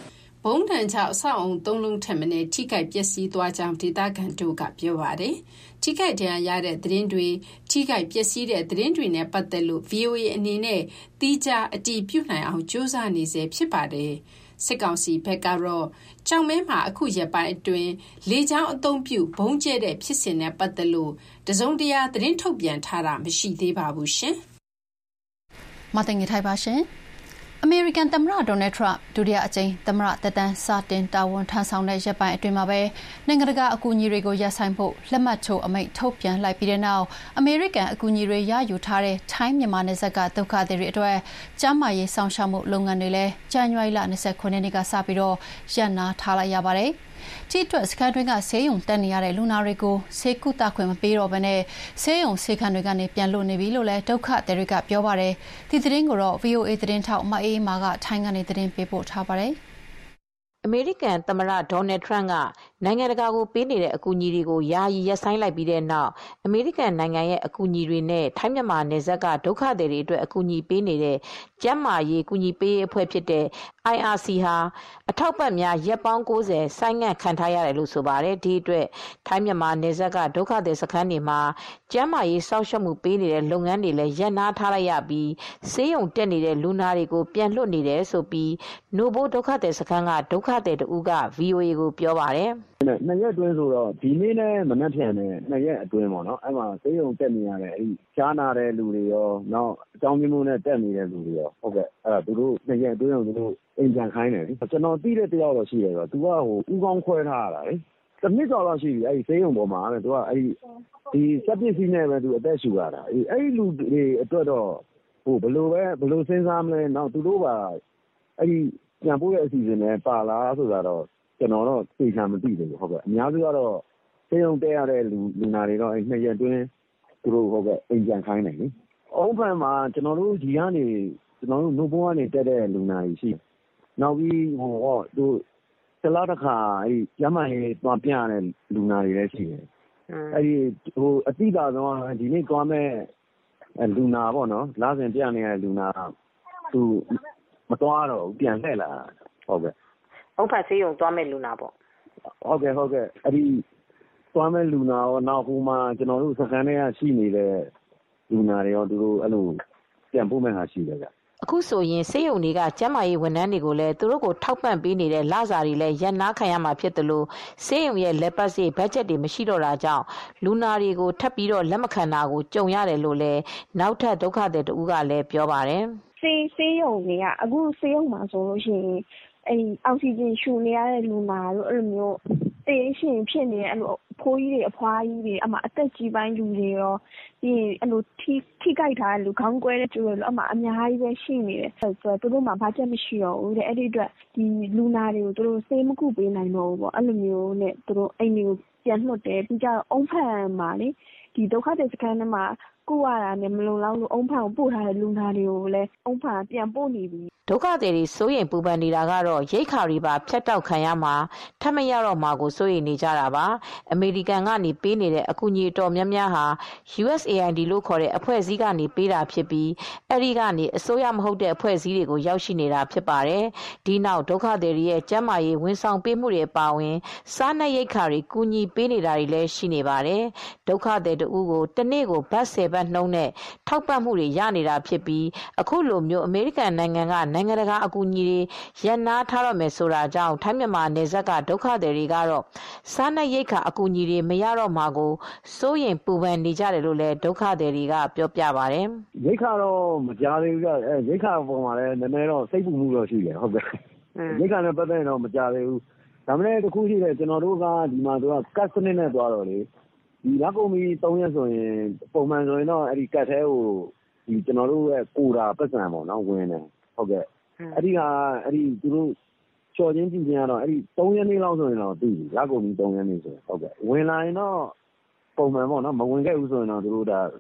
ဘုံထန်ချောက်အဆောက်အုံသုံးလုံးထက်မင်းထိခိုက်ပျက်စီးသွားကြောင်းဒေသခံတို့ကပြောပါတယ်။ထိခိုက်ဒဏ်ရာရတဲ့သတင်းတွေထိခိုက်ပျက်စီးတဲ့သတင်းတွေနဲ့ပတ်သက်လို့ ဗီအိုအေ အနေနဲ့တီးခြားအတည်ပြုနိုင်အောင်စူးစမ်းနေစေဖြစ်ပါတယ်။စစ်ကောင်စီဘက်ကတော့ကြောင်မဲမှာအခုရက်ပိုင်းအတွင်းလေကြောင်းအုံပြုဘုံကျဲတဲ့ဖြစ်စဉ်နဲ့ပတ်သက်လို့တစုံတရာသတင်းထုတ်ပြန်ထားတာမရှိသေးပါဘူးရှင်။မတင်ငထိုင်ပါရှင်။အမေရိကန်သမ္မတဒေါ်နယ်ထရန့်ဒုတိယအကြိမ်သမ္မတသက်တမ်းစတင်တာဝန်ထမ်းဆောင်တဲ့ရက်ပိုင်းအတွင်းမှာပဲနိုင်ငံတကာအကူအညီတွေကိုရပ်ဆိုင်းဖို့လက်မှတ်ထိုးအမိန့်ထုတ်ပြန်လိုက်ပြီးတဲ့နောက်အမေရိကန်အကူအညီတွေရယူထားတဲ့ထိုင်းမြန်မာနယ်စပ်ကဒုက္ခသည်တွေအတွက်ကျန်းမာရေးဆောင်ရှောက်မှုလုပ်ငန်းတွေလည်းဇန်နဝါရီလ၂၉ရက်နေ့ကစပြီးတော့ရပ်နားထားလိုက်ရပါတယ်။ဒီအတွက်စခန်းတွင်းကဆေးရုံတက်နေရတဲ့လူနာတွေကိုဆေးကုသခွင့်မပေးတော့ဘဲနဲ့ဆေးရုံဆေးခန်းတွေကနေပြန်လွတ်နေပြီလို့လည်းဒုက္ခသည်တွေကပြောပါတယ်။ဒီသတင်းကိုတော့ ဗီအိုအေ သတင်းထောက်မအေးမာကထိုင်းကနေသတင်းပေးပို့ထားပါတယ်။အမေရိကန်သမ္မတဒေါ်နယ်ထရန့်ကနိုင်ငံတကာကိုပေးနေတဲ့အကူအညီတွေကိုယာယီရပ်ဆိုင်းလိုက်ပြီးတဲ့နောက်အမေရိကန်နိုင်ငံရဲ့အကူအညီတွေနဲ့ထိုင်းမြန်မာနယ်စပ်ကဒုက္ခသည်တွေအတွက်အကူအညီပေးနေတဲ့ကျန်းမာရေးကူညီပေးရေးအဖွဲ့ဖြစ်တဲ့ အိုင် အာร์ စီ ဟာအထောက်ပံ့များရက်ပေါင်း၉၀ဆိုင်းငံ့ခံထားရတယ်လို့ဆိုပါတယ်။ဒီအတွက်ထိုင်းမြန်မာနယ်စပ်ကဒုက္ခသည်စခန်းတွေမှာကျန်းမာရေးစောင့်ရှောက်မှုပေးနေတဲ့လုပ်ငန်းတွေလည်းရပ်နားထားလိုက်ရပြီးဆေးရုံတက်နေတဲ့လူနာတွေကိုပြန်လွှတ်နေတယ်ဆိုပြီးနိုဘိုဒုက္ခသည်စခန်းကဒုက္ခသည်တဦးက ဗီအိုအေ ကိုပြောပါတယ်။နှစ်ရက်အတွင်းဆိုတော့ဒီနေ့နဲ့မနက်ဖြန်နဲ့နှစ်ရက်အတွင်းပေါ့နော်အဲ့မှာဆေးရုံတက်နေရတဲ့အဲ့ရှားနာတဲ့လူတွေရောနောက်အကြောင်းမျိုးနဲ့တက်နေတဲ့လူတွေရောဟုတ်ကဲ့အဲ့ဒါသူတို့နှစ်ရက်အတွင်းကိုသူတို့အိမ်ပြန်ခိုင်းတယ်လေကျွန်တော်သိတဲ့တယောက်တော့ရှိတယ်ဆိုတော့သူကဟိုဥကောင်းခွဲထားရတာလေတစ်နှစ်ကျော်တော့ရှိပြီအဲ့ဒီဆေးရုံပေါ်မှာတဲ့သူကအဲ့ဒီဒီစက်ပစ္စည်းနဲ့ပဲသူအသက်ရှူရတာအဲ့အဲ့ဒီလူတွေအတွက်တော့ဟိုဘယ်လိုပဲဘယ်လိုစဉ်းစားမလဲနောက်သူတို့ပါအဲ့ဒီပြန်ပို့တဲ့အစီအစဉ်နဲ့ပါလားဆိုတာတော့ကျွန်တော်တော့သိချာမသိသေးဘူးဟုတ်ကဲ့အများစုကတော့ဆေးရုံတက်ရတဲ့လူလူနာတွေတော့အဲ့နှစ်ရက်အတွင်းသူတို့ဟုတ်ကဲ့အိမ်ပြန်ခိုင်းတယ်လေအုံးဖန်မှာကျွန်တော်တို့ဒီကနေကျွန်တော်တို့နိုဘိုကနေတက်တဲ့လူနာကြီးရှိနောက်ပြီးဟိုဟောသူတလားတစ်ခါအဲ့ကျမ်းမာရေးသွားပြရတဲ့လူနာတွေလည်းရှိတယ်အဲ့ဒီဟိုအတိအကျဆုံးဒီနေ့သွားမဲ့လူနာပေါ့နော်လာစဉ်ပြနေရတဲ့လူနာသူမသွားတော့ပြန်လှည့်လာဟုတ်ကဲ့အုံဖတ်ဆေးရုံသွားမဲ့လူနာပေါ့ဟုတ်ကဲ့ဟုတ်ကဲ့အဲ့ဒီသွားမဲ့လူနာရောနောက်ဟိုမှာကျွန်တော်တို့စခန်းထဲကရှိနေတဲ့လူနာတွေရောသူတို့အဲ့လိုပြန်ပို့မဲ့ဟာရှိတယ်ဗျအခုဆိုရင်ဆေးရုံတွေကကျန်းမာရေးဝန်ထမ်းတွေကိုလည်းသူတို့ကိုထောက်ပံ့ပေးနေတဲ့လစာတွေလည်းရပ်နားခံရမှာဖြစ်တယ်လို့ဆေးရုံရဲ့လက်ပတ်စေးဘတ်ဂျက်တွေမရှိတော့တာကြောင့်လူနာတွေကိုထပ်ပြီးတော့လက်မခံတာကိုကြုံရတယ်လို့လည်းနောက်ထပ်ဒုက္ခသည်တဦးကလည်းပြောပါတယ်ဆေးဆေးရုံတွေကအခုဆေးရုံမှာဆိုလို့ရှိရင်အဲ့အောက်ဆီဂျင်ရှူနေရတဲ့လူနာတို့အဲ့လိုမျိုးတေးရှင်ဖြစ်နေတဲ့အဲ့လိုအဖိုးကြီးတွေအဖွားကြီးတွေအမှအသက်ကြီးပိုင်းလူတွေရောဒီအဲ့လိုထိထိကြိုက်ထားတဲ့လူခေါင်းကွဲတဲ့သူတွေရောအမှအများကြီးပဲရှိနေတယ်ဆိုတော့သူတို့မှဘာချက်မရှိတော့ဘူးတဲ့အဲ့ဒီအတွက်ဒီလူနာတွေကိုသူတို့ဆေးမကုပေးနိုင်တော့ဘူးပေါ့အဲ့လိုမျိုးနဲ့သူတို့အိမ်တွေကိုပြန်လွှတ်တယ်ပြီးကြတော့အုံးဖန်မှာလေဒီဒုက္ခသည်စခန်းထဲမှာကိုရတာနဲ့မလုံလောက်လို့အုံးဖန်ကိုပို့ထားတဲ့လူနာတွေကိုလည်းအုံးဖန်ပြန်ပို့နေပြီဒုက္ခသည်တွေစိုးရိမ်ပူပန်နေတာကတော့ရိတ်ခါတွေပါဖြတ်တောက်ခံရမှာထပ်မရတော့မှာကိုစိုးရိမ်နေကြတာပါအမေရိကန်ကနေပေးနေတဲ့အကူအညီတော်များများဟာ ယူ အက်စ် အေ အိုင် ဒီ လို့ခေါ်တဲ့အဖွဲ့အစည်းကနေပေးတာဖြစ်ပြီးအဲဒီကနေအစိုးရမဟုတ်တဲ့အဖွဲ့အစည်းတွေကိုရောက်ရှိနေတာဖြစ်ပါတယ်ဒီနောက်ဒုက္ခသည်တွေရဲ့ကျန်းမာရေးဝန်ဆောင်ပေးမှုတွေအပါအဝင်စားနပ်ရိက္ခာတွေကူညီပေးနေတာတွေလည်းရှိနေပါတယ်ဒုက္ခသည်တို့ကိုတနေ့ကိုဘတ်ဆယ်ဘတ်နှုန်းနဲ့ထောက်ပံ့မှုတွေရနေတာဖြစ်ပြီးအခုလိုမျိုးအမေရိကန်နိုင်ငံကနိုင်ငံတကာအကူအညီတွေရပ်နားထားရမယ်ဆိုတာကြောင့်ထိုင်းမြန်မာနယ်စပ်ကဒုက္ခသည်တွေကတော့စားနပ်ရိက္ခာအကူအညီတွေမရတော့မှာကိုစိုးရိမ်ပူပန်နေကြတယ်လို့လည်းဒုက္ခသည်တွေကပြောပြပါတယ်ရိက္ခာတော့မကြားသေးဘူးကြအဲရိက္ခာပုံမှာလည်းနည်းနည်းတော့စိတ်ပူမှုတော့ရှိတယ်ဟုတ်ကဲ့ရိက္ခာနဲ့ပတ်သက်ရင်တော့မကြားသေးဘူးဒါမှလည်းတစ်ခုရှိတယ်ကျွန်တော်တို့ကဒီမှာသူကကတ်စနစ်နဲ့သွားတော့လေဒီလက်ကုန်ပြီး၃ရက်ဆိုရင်ပုံမှန်ဆိုရင်တော့အဲ့ဒီကတ်ထဲကိုဒီကျွန်တော်တို့ရဲ့ကိုတာပတ်စံပေါ့နော်ဝင်တယ်ဟုတ်ကဲ့အဲ့ဒီဟာအဲ့ဒီသူတို့ချော်ချင်းကြည့်ချင်းကတော့အဲ့ဒီ၃ရက်နေ့လောက်ဆိုရင်တော့သိပြီလက်ကုန်ပြီး၃ရက်နေ့ဆိုရင်ဟုတ်ကဲ့ဝင်လာရင်တော့ပုံမှန်ပေါ့နော်မဝင်ခဲ့ဘူးဆိုရင်တော့သူတို့ဒါ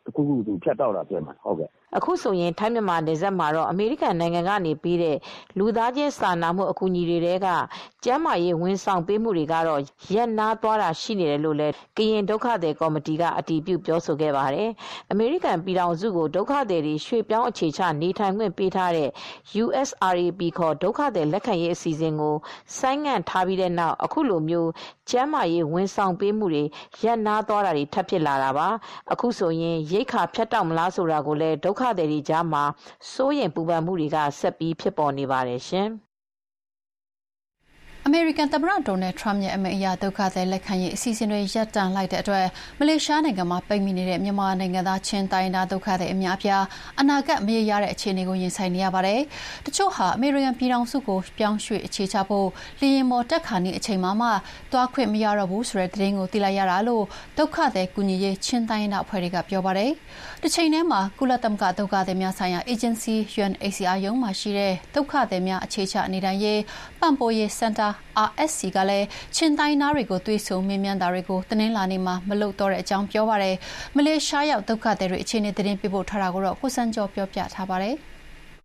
တခုခုသူဖြတ်တောက်တာဖြစ်မှာဟုတ်ကဲ့အခုဆိုရင်ထိုင်းမြန်မာနယ်စပ်မှာတော့အမေရိကန်နိုင်ငံကနေပြီးတဲ့လူသားချင်းစာနာမှုအကူအညီတွေကကျန်းမာရေးဝန်ဆောင်ပေးမှုတွေကတော့ရပ်နားသွားတာရှိနေတယ်လို့လည်းကရင်ဒုက္ခသည်ကော်မတီကအတည်ပြုပြောဆိုခဲ့ပါတယ်။အမေရိကန်ပြည်ထောင်စုကိုဒုက္ခသည်တွေရွှေ့ပြောင်းအခြေချနေထိုင်ခွင့်ပေးထားတဲ့ U S R A P ခေါ်ဒုက္ခသည်လက်ခံရေးအစီအစဉ်ကိုဆိုင်းငံ့ထားပြီးတဲ့နောက်အခုလိုမျိုးကျန်းမာရေးဝန်ဆောင်ပေးမှုတွေရပ်နားသွားတာတွေထပ်ဖြစ်လာတာပါ။အခုဆိုရင်ရိတ်ခါဖြတ်တောက်မလားဆိုတာကိုလည်းဒုက္ခသည်တွေကြားမှာစိုးရိမ်ပူပန်မှုတွေကဆက်ပြီးဖြစ်ပေါ်နေပါတယ်ရှင်။အမေရိကန်သမ္မတဒေါ်နယ်ထရမ့်ရဲ့အမိန့်အရဒုက္ခသည်လက်ခံရေးအစီအစဉ်တွေရပ်တန့်လိုက်တဲ့အတွက်မလေးရှားနိုင်ငံမှာပိတ်မိနေတဲ့မြန်မာနိုင်ငံသားချင်းတိုင်းသားဒုက္ခသည်အများအပြားအနာဂတ်မရေရာတဲ့အခြေအနေကိုရင်ဆိုင်နေရပါတယ်။တချို့ဟာအမေရိကန်ပြည်ထောင်စုကိုပြောင်းရွှေ့အခြေချဖို့လျင်မော်တက်ခါနေအချိန်မှမှသွားခွင့်မရတော့ဘူးဆိုတဲ့သတင်းကိုသိလိုက်ရတာလို့ဒုက္ခသည်ကူညီရေးချင်းတိုင်းသားအဖွဲ့တွေကပြောပါတယ်။တစ်ချိန်တည်းမှာကုလသမဂ္ဂဒုက္ခသည်များဆိုင်ရာအေဂျင်စီ U N H C R ရုံးမှာရှိတဲ့ဒုက္ခသည်များအခြေချနေထိုင်ရေးပံ့ပိုးရေးစင်တာ R S C ကလည်းချင်းတိုင်းသားတွေကိုသွေးဆုံမြင်းမြန်းတာတွေကိုတနင်္လာနေ့မှာမလုပ်တော့တဲ့အကြောင်းပြောပါတယ်။မလေးရှားရောက်ဒုက္ခသည်တွေအခြေအနေသတင်းပေးပို့ထားတာကိုတော့ကိုစံကျော်ပြောပြထားပါတယ်။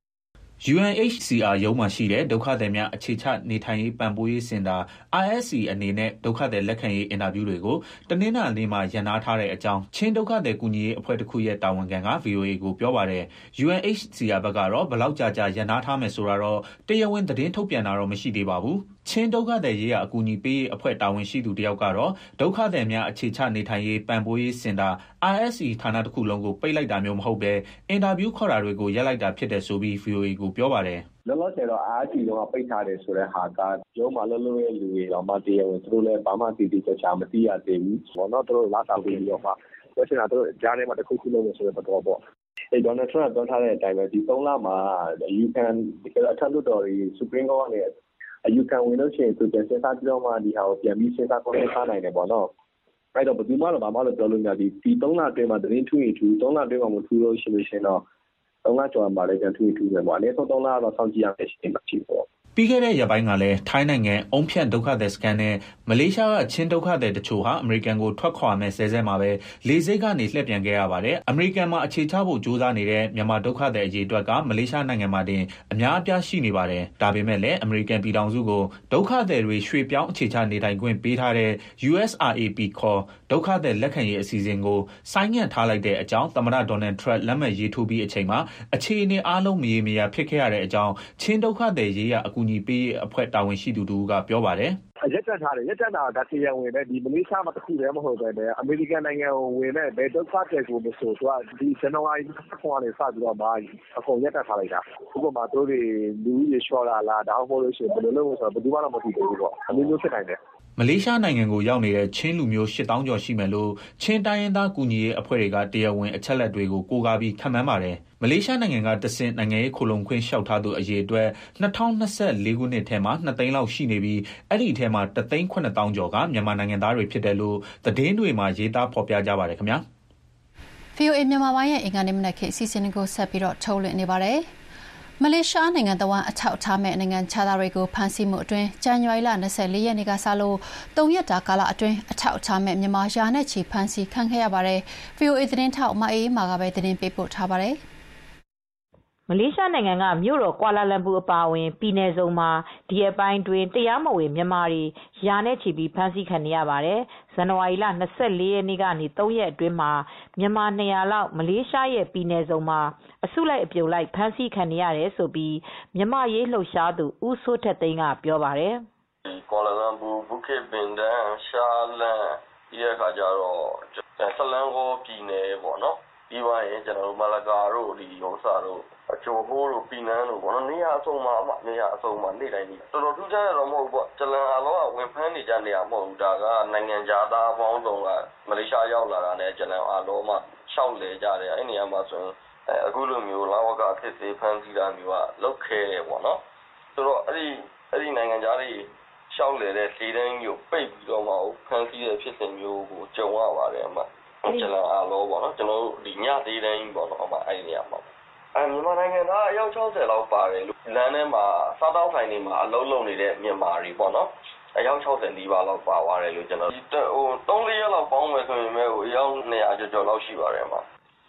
U N H C R ရုံးမှာရှိတဲ့ဒုက္ခသည်များအခြေချနေထိုင်ရေးပံ့ပိုးရေးစင်တာ R S C အနေနဲ့ဒုက္ခသည်လက်ခံရေးအင်တာဗျူးတွေကိုတနင်္လာနေ့မှာရန်နာထားတဲ့အကြောင်းချင်းဒုက္ခသည်ကူညီရေးအဖွဲ့တစ်ခုရဲ့တာဝန်ခံက V O A ကိုပြောပါတယ်။ U N H C R ဘက်ကတော့ဘလောက်ကြာကြာရန်နာထားမယ်ဆိုတာတော့တရားဝင်သတင်းထုတ်ပြန်တာတော့မရှိသေးပါဘူး။ချင်းဒုက္ခသည်ရေးရာအကူအညီပေးရေးအဖွဲ့တာဝန်ရှိသူတယောက်ကတော့ဒုက္ခသည်များအခြေချနေထိုင်ရေးပံ့ပိုးရေးစင်တာ R S C ဌာနတစ်ခုလုံးကိုပိတ်လိုက်တာမျိုးမဟုတ်ဘဲအင်တာဗျူးခေါ်တာတွေကိုရပ်လိုက်တာဖြစ်တယ်ဆိုပြီး V O A ကိုပြောပါတယ်။လောလောဆယ်တော့ R S C တော့ပိတ်ထားတယ်ဆိုတဲ့ဟာကရုံးမှာလှုပ်လှုပ်ရဲ့လူတွေတော့မတရားဝင်သူတို့လည်းဘာမှတည်တည်ချာချာမသိရသေးဘူး။ဘောနော်သူတို့လာဆောင်ပြီးတော့မှပြောချင်တာသူတို့ကြားထဲမှာတစ်ခုခုလုံးလို့ဆိုတဲ့တော့ပေါ့။အဲဒေါ်နယ်ထရမ့်ပြောထားတဲ့အတိုင်းပဲဒီသုံးလမှာ you can ဒီကအထက်လွှတ်တော်ကြီး Supreme Court နဲ့you can ဝင်လို့ရှိရင်သူပြန်စဉ်းစားပြီးတော့မှဒီဟာကိုပြန်ပြီးစဉ်းစားခေါင်းထားနိုင်တယ်ပေါ့နော်။အဲ့တော့ဘယ်သူမှတော့ဘာမှလို့ပြောလို့မရဒီဒီသုံးလအတွင်းမှာသတင်းထူးရင်ထူးသုံးလအတွင်းမှာမထူးလို့ရှိလို့ရှင်တော့သုံးလကျော်မှာလည်းပြန်ထူးထူးမယ်ပေါ့အနည်းဆုံးသုံးလတော့စောင့်ကြည့်ရမယ်ရှိနေမှာဖြစ်ပေါ့ပြီးခဲ့တဲ့ရက်ပိုင်းကလည်းထိုင်းနိုင်ငံအုံဖြတ်ဒုက္ခသည်စခန်းနဲ့မလေးရှားကချင်းဒုက္ခသည်တချို့ဟာအမေရိကန်ကိုထွက်ခွာမဲ့ဆဲဆဲမှာပဲလေဆိပ်ကနေလှည့်ပြန်ခဲ့ရပါတယ်။အမေရိကန်မှာအခြေချဖို့ကြိုးစားနေတဲ့မြန်မာဒုက္ခသည်အရေးအတွက်ကမလေးရှားနိုင်ငံမှာတင်အများအပြားရှိနေပါတယ်။ဒါပေမဲ့လည်းအမေရိကန်ပြည်ထောင်စုကိုဒုက္ခသည်တွေရွှေ့ပြောင်းအခြေချနေထိုင်ခွင့်ပေးထားတဲ့ U S R A P ခေါ်ဒုက္ခသည်လက်ခံရေးအစီအစဉ်ကိုဆိုင်းငံ့ထားလိုက်တဲ့အကြောင်းသမ္မတဒေါ်နယ်ထရမ့်လက်မှတ်ရေးထိုးပြီးအချိန်မှာအခြေအနေအားလုံးမရေမရာဖြစ်ခဲ့ရတဲ့အကြောင်းချင်းဒုက္ခသည်ရေးရာအကူအညီပေးအဖွဲ့တာဝန်ရှိသူတို့ကပြောပါတယ်။ရက်တက်ထားတယ်ရက်တက်တာကတရားဝင်ပဲဒီမလေးရှားမှာတစ်ခုတည်းမဟုတ်ပဲလေအမေရိကန်နိုင်ငံကိုဝင်တဲ့ဘယ်ဒုက္ခသည်ကိုမဆိုသူကဒီဇန်နဝါရီခွန်ကနေစပြီးတော့မှအကုန်ရက်တက်ထားလိုက်တာဥပမာတို့တွေလူကြီးရှော့လာလားဒါမှမဟုတ်လို့ရှိရင်ဘယ်လိုလုပ်လို့ဆိုတော့ဘယ်သူမှတော့မသိသေးဘူးပေါ့အမျိုးမျိုးဖြစ်နိုင်တယ်မလေးရှားနိုင်ငံကိုရောက်နေတဲ့ချင်းလူမျိုးရှစ်သောင်းကျော်ရှိမယ်လို့ချင်းတိုင်းရင်းသားကူညီရေးအဖွဲ့တွေကတရားဝင်အချက်လက်တွေကိုကိုးကားပြီးခန့်မှန်းပါတယ်။မလေးရှားနိုင်ငံကတဆင့်နိုင်ငံရေးခိုလုံခွင့်လျှောက်ထားသူအရေအတွက်နှစ်ထောင်နှစ်လေးခုနှစ်ထဲမှာနှစ်သိန်းလောက်ရှိနေပြီးအဲ့ဒီထဲမှာတစ်သိန်းခုနှစ်သောင်းကျော်ကမြန်မာနိုင်ငံသားတွေဖြစ်တယ်လို့သတင်းတွေမှာရေးသားဖော်ပြကြပါတယ်ခင်ဗျာ။ V O A မြန်မာပိုင်းရဲ့အင်္ဂါနေ့မနက်ခင်းစီစဉ်ကိုဆက်ပြီးတော့ထုတ်လွှင့်နေပါတယ်။မလေးရှားနိုင်ငံတဝမ်းအထောက်အထားမဲ့နိုင်ငံခြားသားတွေကိုဖမ်းဆီးမှုအတွင်းဇန်နဝါရီလ၂၄ရက်နေ့ကစလို့သုံးရက်တာကာလအတွင်းအထောက်အထားမဲ့မြန်မာရာနဲ့ချီဖမ်းဆီးခံခဲ့ရပါတယ်။ V O A သတင်းထောက်မအေးမာကပဲသတင်းပေးပို့ထားပါတယ်။မလေးရှားနိုင်ငံကမြို့တော်ကွာလာလမ်ပူအပါအဝင်ပြည်နယ်စုံမှာဒီအပိုင်းတွင်တရားမဝင်မြန်မာတွေရာနဲ့ချီပြီးဖမ်းဆီးခံနေရပါတယ်။ဇန်နဝါရီလ၂၄ရက်နေ့ကနေသုံးရက်အတွင်းမှာမြန်မာ၂၀၀လောက်မလေးရှားရဲ့ပြည်နယ်စုံမှာအစုလိုက်အပြုံလိုက်ဖမ်းဆီးခံနေရတယ်ဆိုပြီးမြန်မာရေးလှုပ်ရှားသူဦးစိုးထက်သိန်းကပြောပါတယ်။ကွာလာလမ်ပူ၊ဘူခေတ်ပင်တန်း၊ရှာလန်ပြီးတဲ့အခါကျတော့ဆလန်းကောပြည်နယ်ပေါ့နော်။ပြီးသွားရင်ကျွန်တော်တို့မလာကာတို့ဒီဥစ္စာတို့အချိုဟိုးတို့ပြည်နန်းတို့ပေါ့နော်နေရာအစုံမှာအမှနေရာအစုံမှာနေတိုင်းနေတော်တော်ထူးခြားရတော့မဟုတ်ဘူးပေါ့ကျလန်အားလုံးကဝင်ဖမ်းနေကြနေရမဟုတ်ဘူးဒါကနိုင်ငံခြားသားပေါင်းစုံကမလေးရှားရောက်လာတာနဲ့ကျလန်အားလုံးမှရှောက်လေကြတယ်အဲ့နေရာမှာဆိုရင်အခုလိုမျိုးလာဝကအဖြစ်သေးဖမ်းဆီးတာမျိုးကလောက်ခဲတယ်ပေါ့နော်ဆိုတော့အဲ့ဒီအဲ့ဒီနိုင်ငံခြားတွေရှောက်လေတဲ့လေတန်းမျိုးပိတ်ပြီးတော့မှဖမ်းဆီးတဲ့ဖြစ်စဉ်မျိုးကိုကြုံရပါတယ်အမှကျလန်အားလုံးပေါ့နော်ကျွန်တော်တို့ဒီညသေးတန်းပေါ့နော်အမှအဲ့ဒီနေရာမှာအဲမြန်မာနိုင်ငံသားအယောက်၆၀လောက်ပါတယ်လို့လမ်းထဲမှာစားတောက်ဆိုင်တွေမှာအလုံးလုံးနေတဲ့မြန်မာတွေပေါ့နော်အယောက်၆၀နီးပါးလောက်ပါသွားတယ်လို့ကျွန်တော်ဟိုသုံးလေးရက်လောက်ပေါင်းမယ်ဆိုရင်ပဲဟိုအယောက်၂၀၀ကျော်ကျော်လောက်ရှိပါတယ်မှာ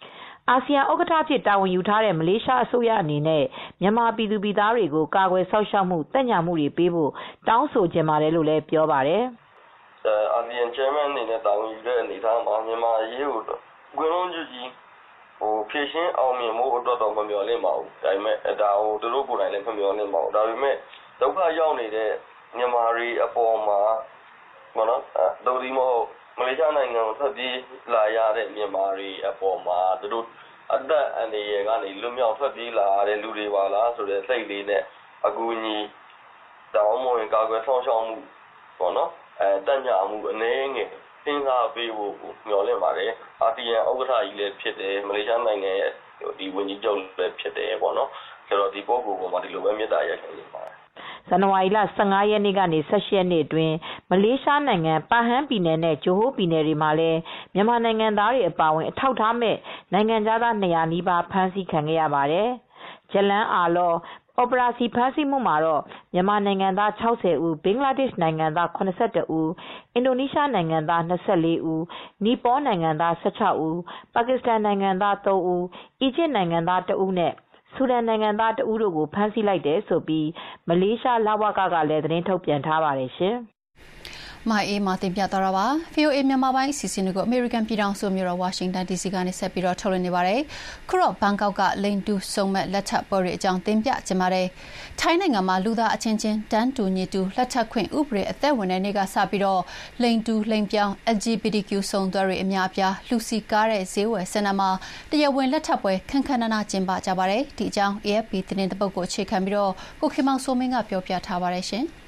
အာဆီယံဥက္ကဋ္ဌဖြစ်တာဝန်ယူထားတဲ့မလေးရှားအစိုးရအနေနဲ့မြန်မာပြည်သူပြည်သားတွေကိုကာကွယ်စောင့်ရှောက်မှုတက်ညှာမှုတွေပေးဖို့တောင်းဆိုချင်ပါတယ်လို့လည်းပြောပါတယ်။အာဆီယံ chairman အနေနဲ့တာဝန်ယူတဲ့အနေအထားမှာမြန်မာအရေးကိုကွင်းလုံးကြီးကြီးဟိုဖြည့်ရှင်းအောင်မြင်မှုအတွက်တော့မမျှော်လင့်ပါဘူး။ဒါပေမဲ့ဒါဟိုသူတို့ကိုယ်တိုင်လည်းမမျှော်လင့်ပါဘူး။ဒါပေမဲ့ဒုက္ခရောက်နေတဲ့မြန်မာတွေအပေါ်မှာမနော်ဒုတိယမဟုတ်မလေးရှားနိုင်ငံကိုထွက်ပြေးလာရတဲ့မြန်မာတွေအပေါ်မှာသူတို့အသက်အန္တရာယ်ကနေလွတ်မြောက်ထွက်ပြေးလာတဲ့လူတွေပါလားဆိုတဲ့စိတ်လေးနဲ့အကူအညီတောင်းမဝင်ကာကွယ်ဆောင်ရှောက်မှုပေါ့နော်အဲတက်ညှာမှုအနေငယ်သင်္ကာပေးဖို့မျှော်လင့်ပါတယ်အာဆီယံဥက္ကဋ္ဌကြီးလည်းဖြစ်တယ်မလေးရှားနိုင်ငံရဲ့ဒီဝန်ကြီးချုပ်လည်းဖြစ်တယ်ပေါ့နော်ဆိုတော့ဒီပုဂ္ဂိုလ်ပေါ်မှာဒီလိုပဲမေတ္တာရပ်ခံနေပါတယ်ဇန်နဝါရီလဆယ့်ငါးရက်နေ့ကနေ၁၈ရက်နေ့အတွင်းမလေးရှားနိုင်ငံပါဟန်းပြည်နယ်နဲ့ဂျိုဟိုးပြည်နယ်တွေမှာလည်းမြန်မာနိုင်ငံသားတွေအပါအဝင်အထောက်ထားမဲ့နိုင်ငံသား၂၀၀နီးပါးဖမ်းဆီးခံခဲ့ရပါတယ်။ဂျလန်အာလောအော်ပရာစီဖမ်းဆီးမှုမှာတော့မြန်မာနိုင်ငံသား၆၀ဦးဘင်္ဂလားဒေ့ရှ်နိုင်ငံသား၇၁ဦးအင်ဒိုနီးရှားနိုင်ငံသား၂၄ဦးနီပေါနိုင်ငံသား၁၆ဦးပါကစ္စတန်နိုင်ငံသား၃ဦးအီဂျစ်နိုင်ငံသား၁ဦးနဲ့ဆူဒန်နိုင်ငံသားတဦးတို့ကိုဖမ်းဆီးလိုက်တယ်ဆိုပြီးမလေးရှားလဝကကလည်းသတင်းထုတ်ပြန်ထားပါတယ်ရှင်။မအေးမတင်ပြသွားတာပါ ဗွီအိုအေ မြန်မာပိုင်းအစီအစဉ်တွေကိုအမေရိကန်ပြည်ထောင်စုမြို့တော်ဝါရှင်တန် ဒီစီ ကနေဆက်ပြီးတော့ထုတ်လွှင့်နေပါတယ်။ခုတော့ဘန်ကောက်ကလိန်တူစုံမဲ့လက်ထပ်ပွဲတွေအကြောင်းတင်ပြချင်ပါတယ်။ထိုင်းနိုင်ငံမှာလူသားအချင်းချင်းတန်းတူညီတူလက်ထပ်ခွင့်ဥပဒေအသက်ဝင်တဲ့နေ့ကစပြီးတော့လိန်တူလိန်ပြောင်း L G B T Q စုံသွဲတွေအများအပြားလူစီကားတဲ့ဈေးဝယ်စင်တာမှာတရားဝင်လက်ထပ်ပွဲခန်းခန်းနာနာကျင်းပကြပါတယ်။ဒီအကြောင်း A F P သတင်းတပုတ်ကိုအခြေခံပြီးတော့ကိုခင်မောင်စိုးမင်းကပြောပြထားပါတယ်ရှင်။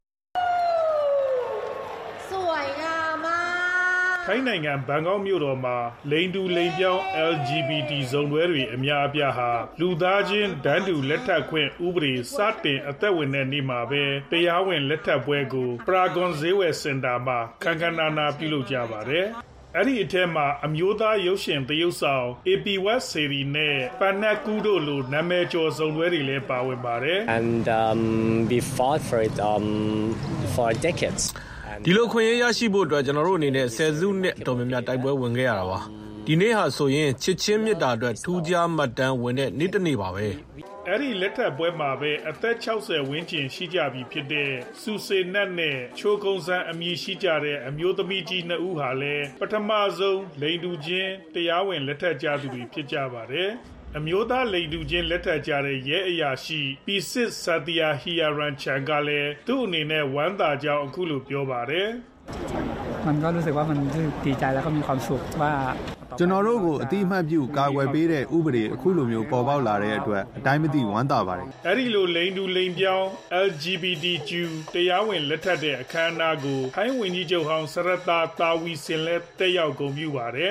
ထိုင်းနိုင်ငံဘန်ကောက်မြို့တော်မှာလိန်တူလိန်ပြောင်း L G B T ဇုံတွဲတွေအများအပြားဟာလူသားချင်းတန်းတူလက်ထပ်ခွင့်ဥပဒေစတင်အသက်ဝင်တဲ့နေ့မှာပဲတရားဝင်လက်ထပ်ပွဲကိုပရာဂွန်ဈေးဝယ်စင်တာမှာခန်းခန်းနာနာပြုလုပ်ကြပါတယ်။အဲ့ဒီအထက်မှာအမျိုးသားရုပ်ရှင်သရုပ်ဆောင် A P West Series နဲ့ပန်နက်ကူတို့လိုနာမည်ကျော်ဇုံတွဲတွေလည်းပါဝင်ပါတယ်။ And um we fought for it um for decades ဒီလိုခွင့်ရရရှိဖို့အတွက်ကျွန်တော်တို့အနေနဲ့ဆယ်စုနှစ်အတော်များများတိုက်ပွဲဝင်ခဲ့ရတာပါဒီနေ့ဟာဆိုရင်ချစ်ချင်းမြတ်တာအတွက်ထူးခြားမှတ်တမ်းဝင်တဲ့နေ့တစ်နေ့ပါပဲအဲ့ဒီလက်ထပ်ပွဲမှာပဲအသက်၆၀ဝန်းကျင်ရှိကြပြီဖြစ်တဲ့စူစေနတ်နဲ့ချိုးကုန်းဆန်းအမည်ရှိကြတဲ့အမျိုးသမီးကြီးနှစ်ဦးဟာလည်းပထမဆုံးလိန်တူချင်းတရားဝင်လက်ထပ်ကြသူတွေဖြစ်ကြပါတယ်အမျိုးသားလိန်တူချင်းလက်ထပ်ကြတဲ့ရဲအရာရှိပီစစ်ဆာတီယာဟီယာရန်ချန်ကလည်းသူ့အနေနဲ့ဝမ်းသာကြောင်းအခုလိုပြောပါတယ်มันก็รู้สึกว่ามันดีใจแล้วก็มีความสุขว่าကျွန်တော်တို့ကိုအတိအမှတ်ပြုကာကွယ်ပေးတဲ့ဥပဒေအခုလိုမျိုးပေါ်ပေါက်လာတဲ့အတွက်အတိုင်းမသိဝမ်းသာပါတယ်အဲ့ဒီလိုလိန်တူလိန်ပြောင်း L G B T Q တရားဝင်လက်ထပ်တဲ့အခမ်းအနားကိုထိုင်းဝန်ကြီးချုပ်ဟောင်းစရတာတာဝီစင်လည်းတက်ရောက်ဂုဏ်ပြုပါတယ်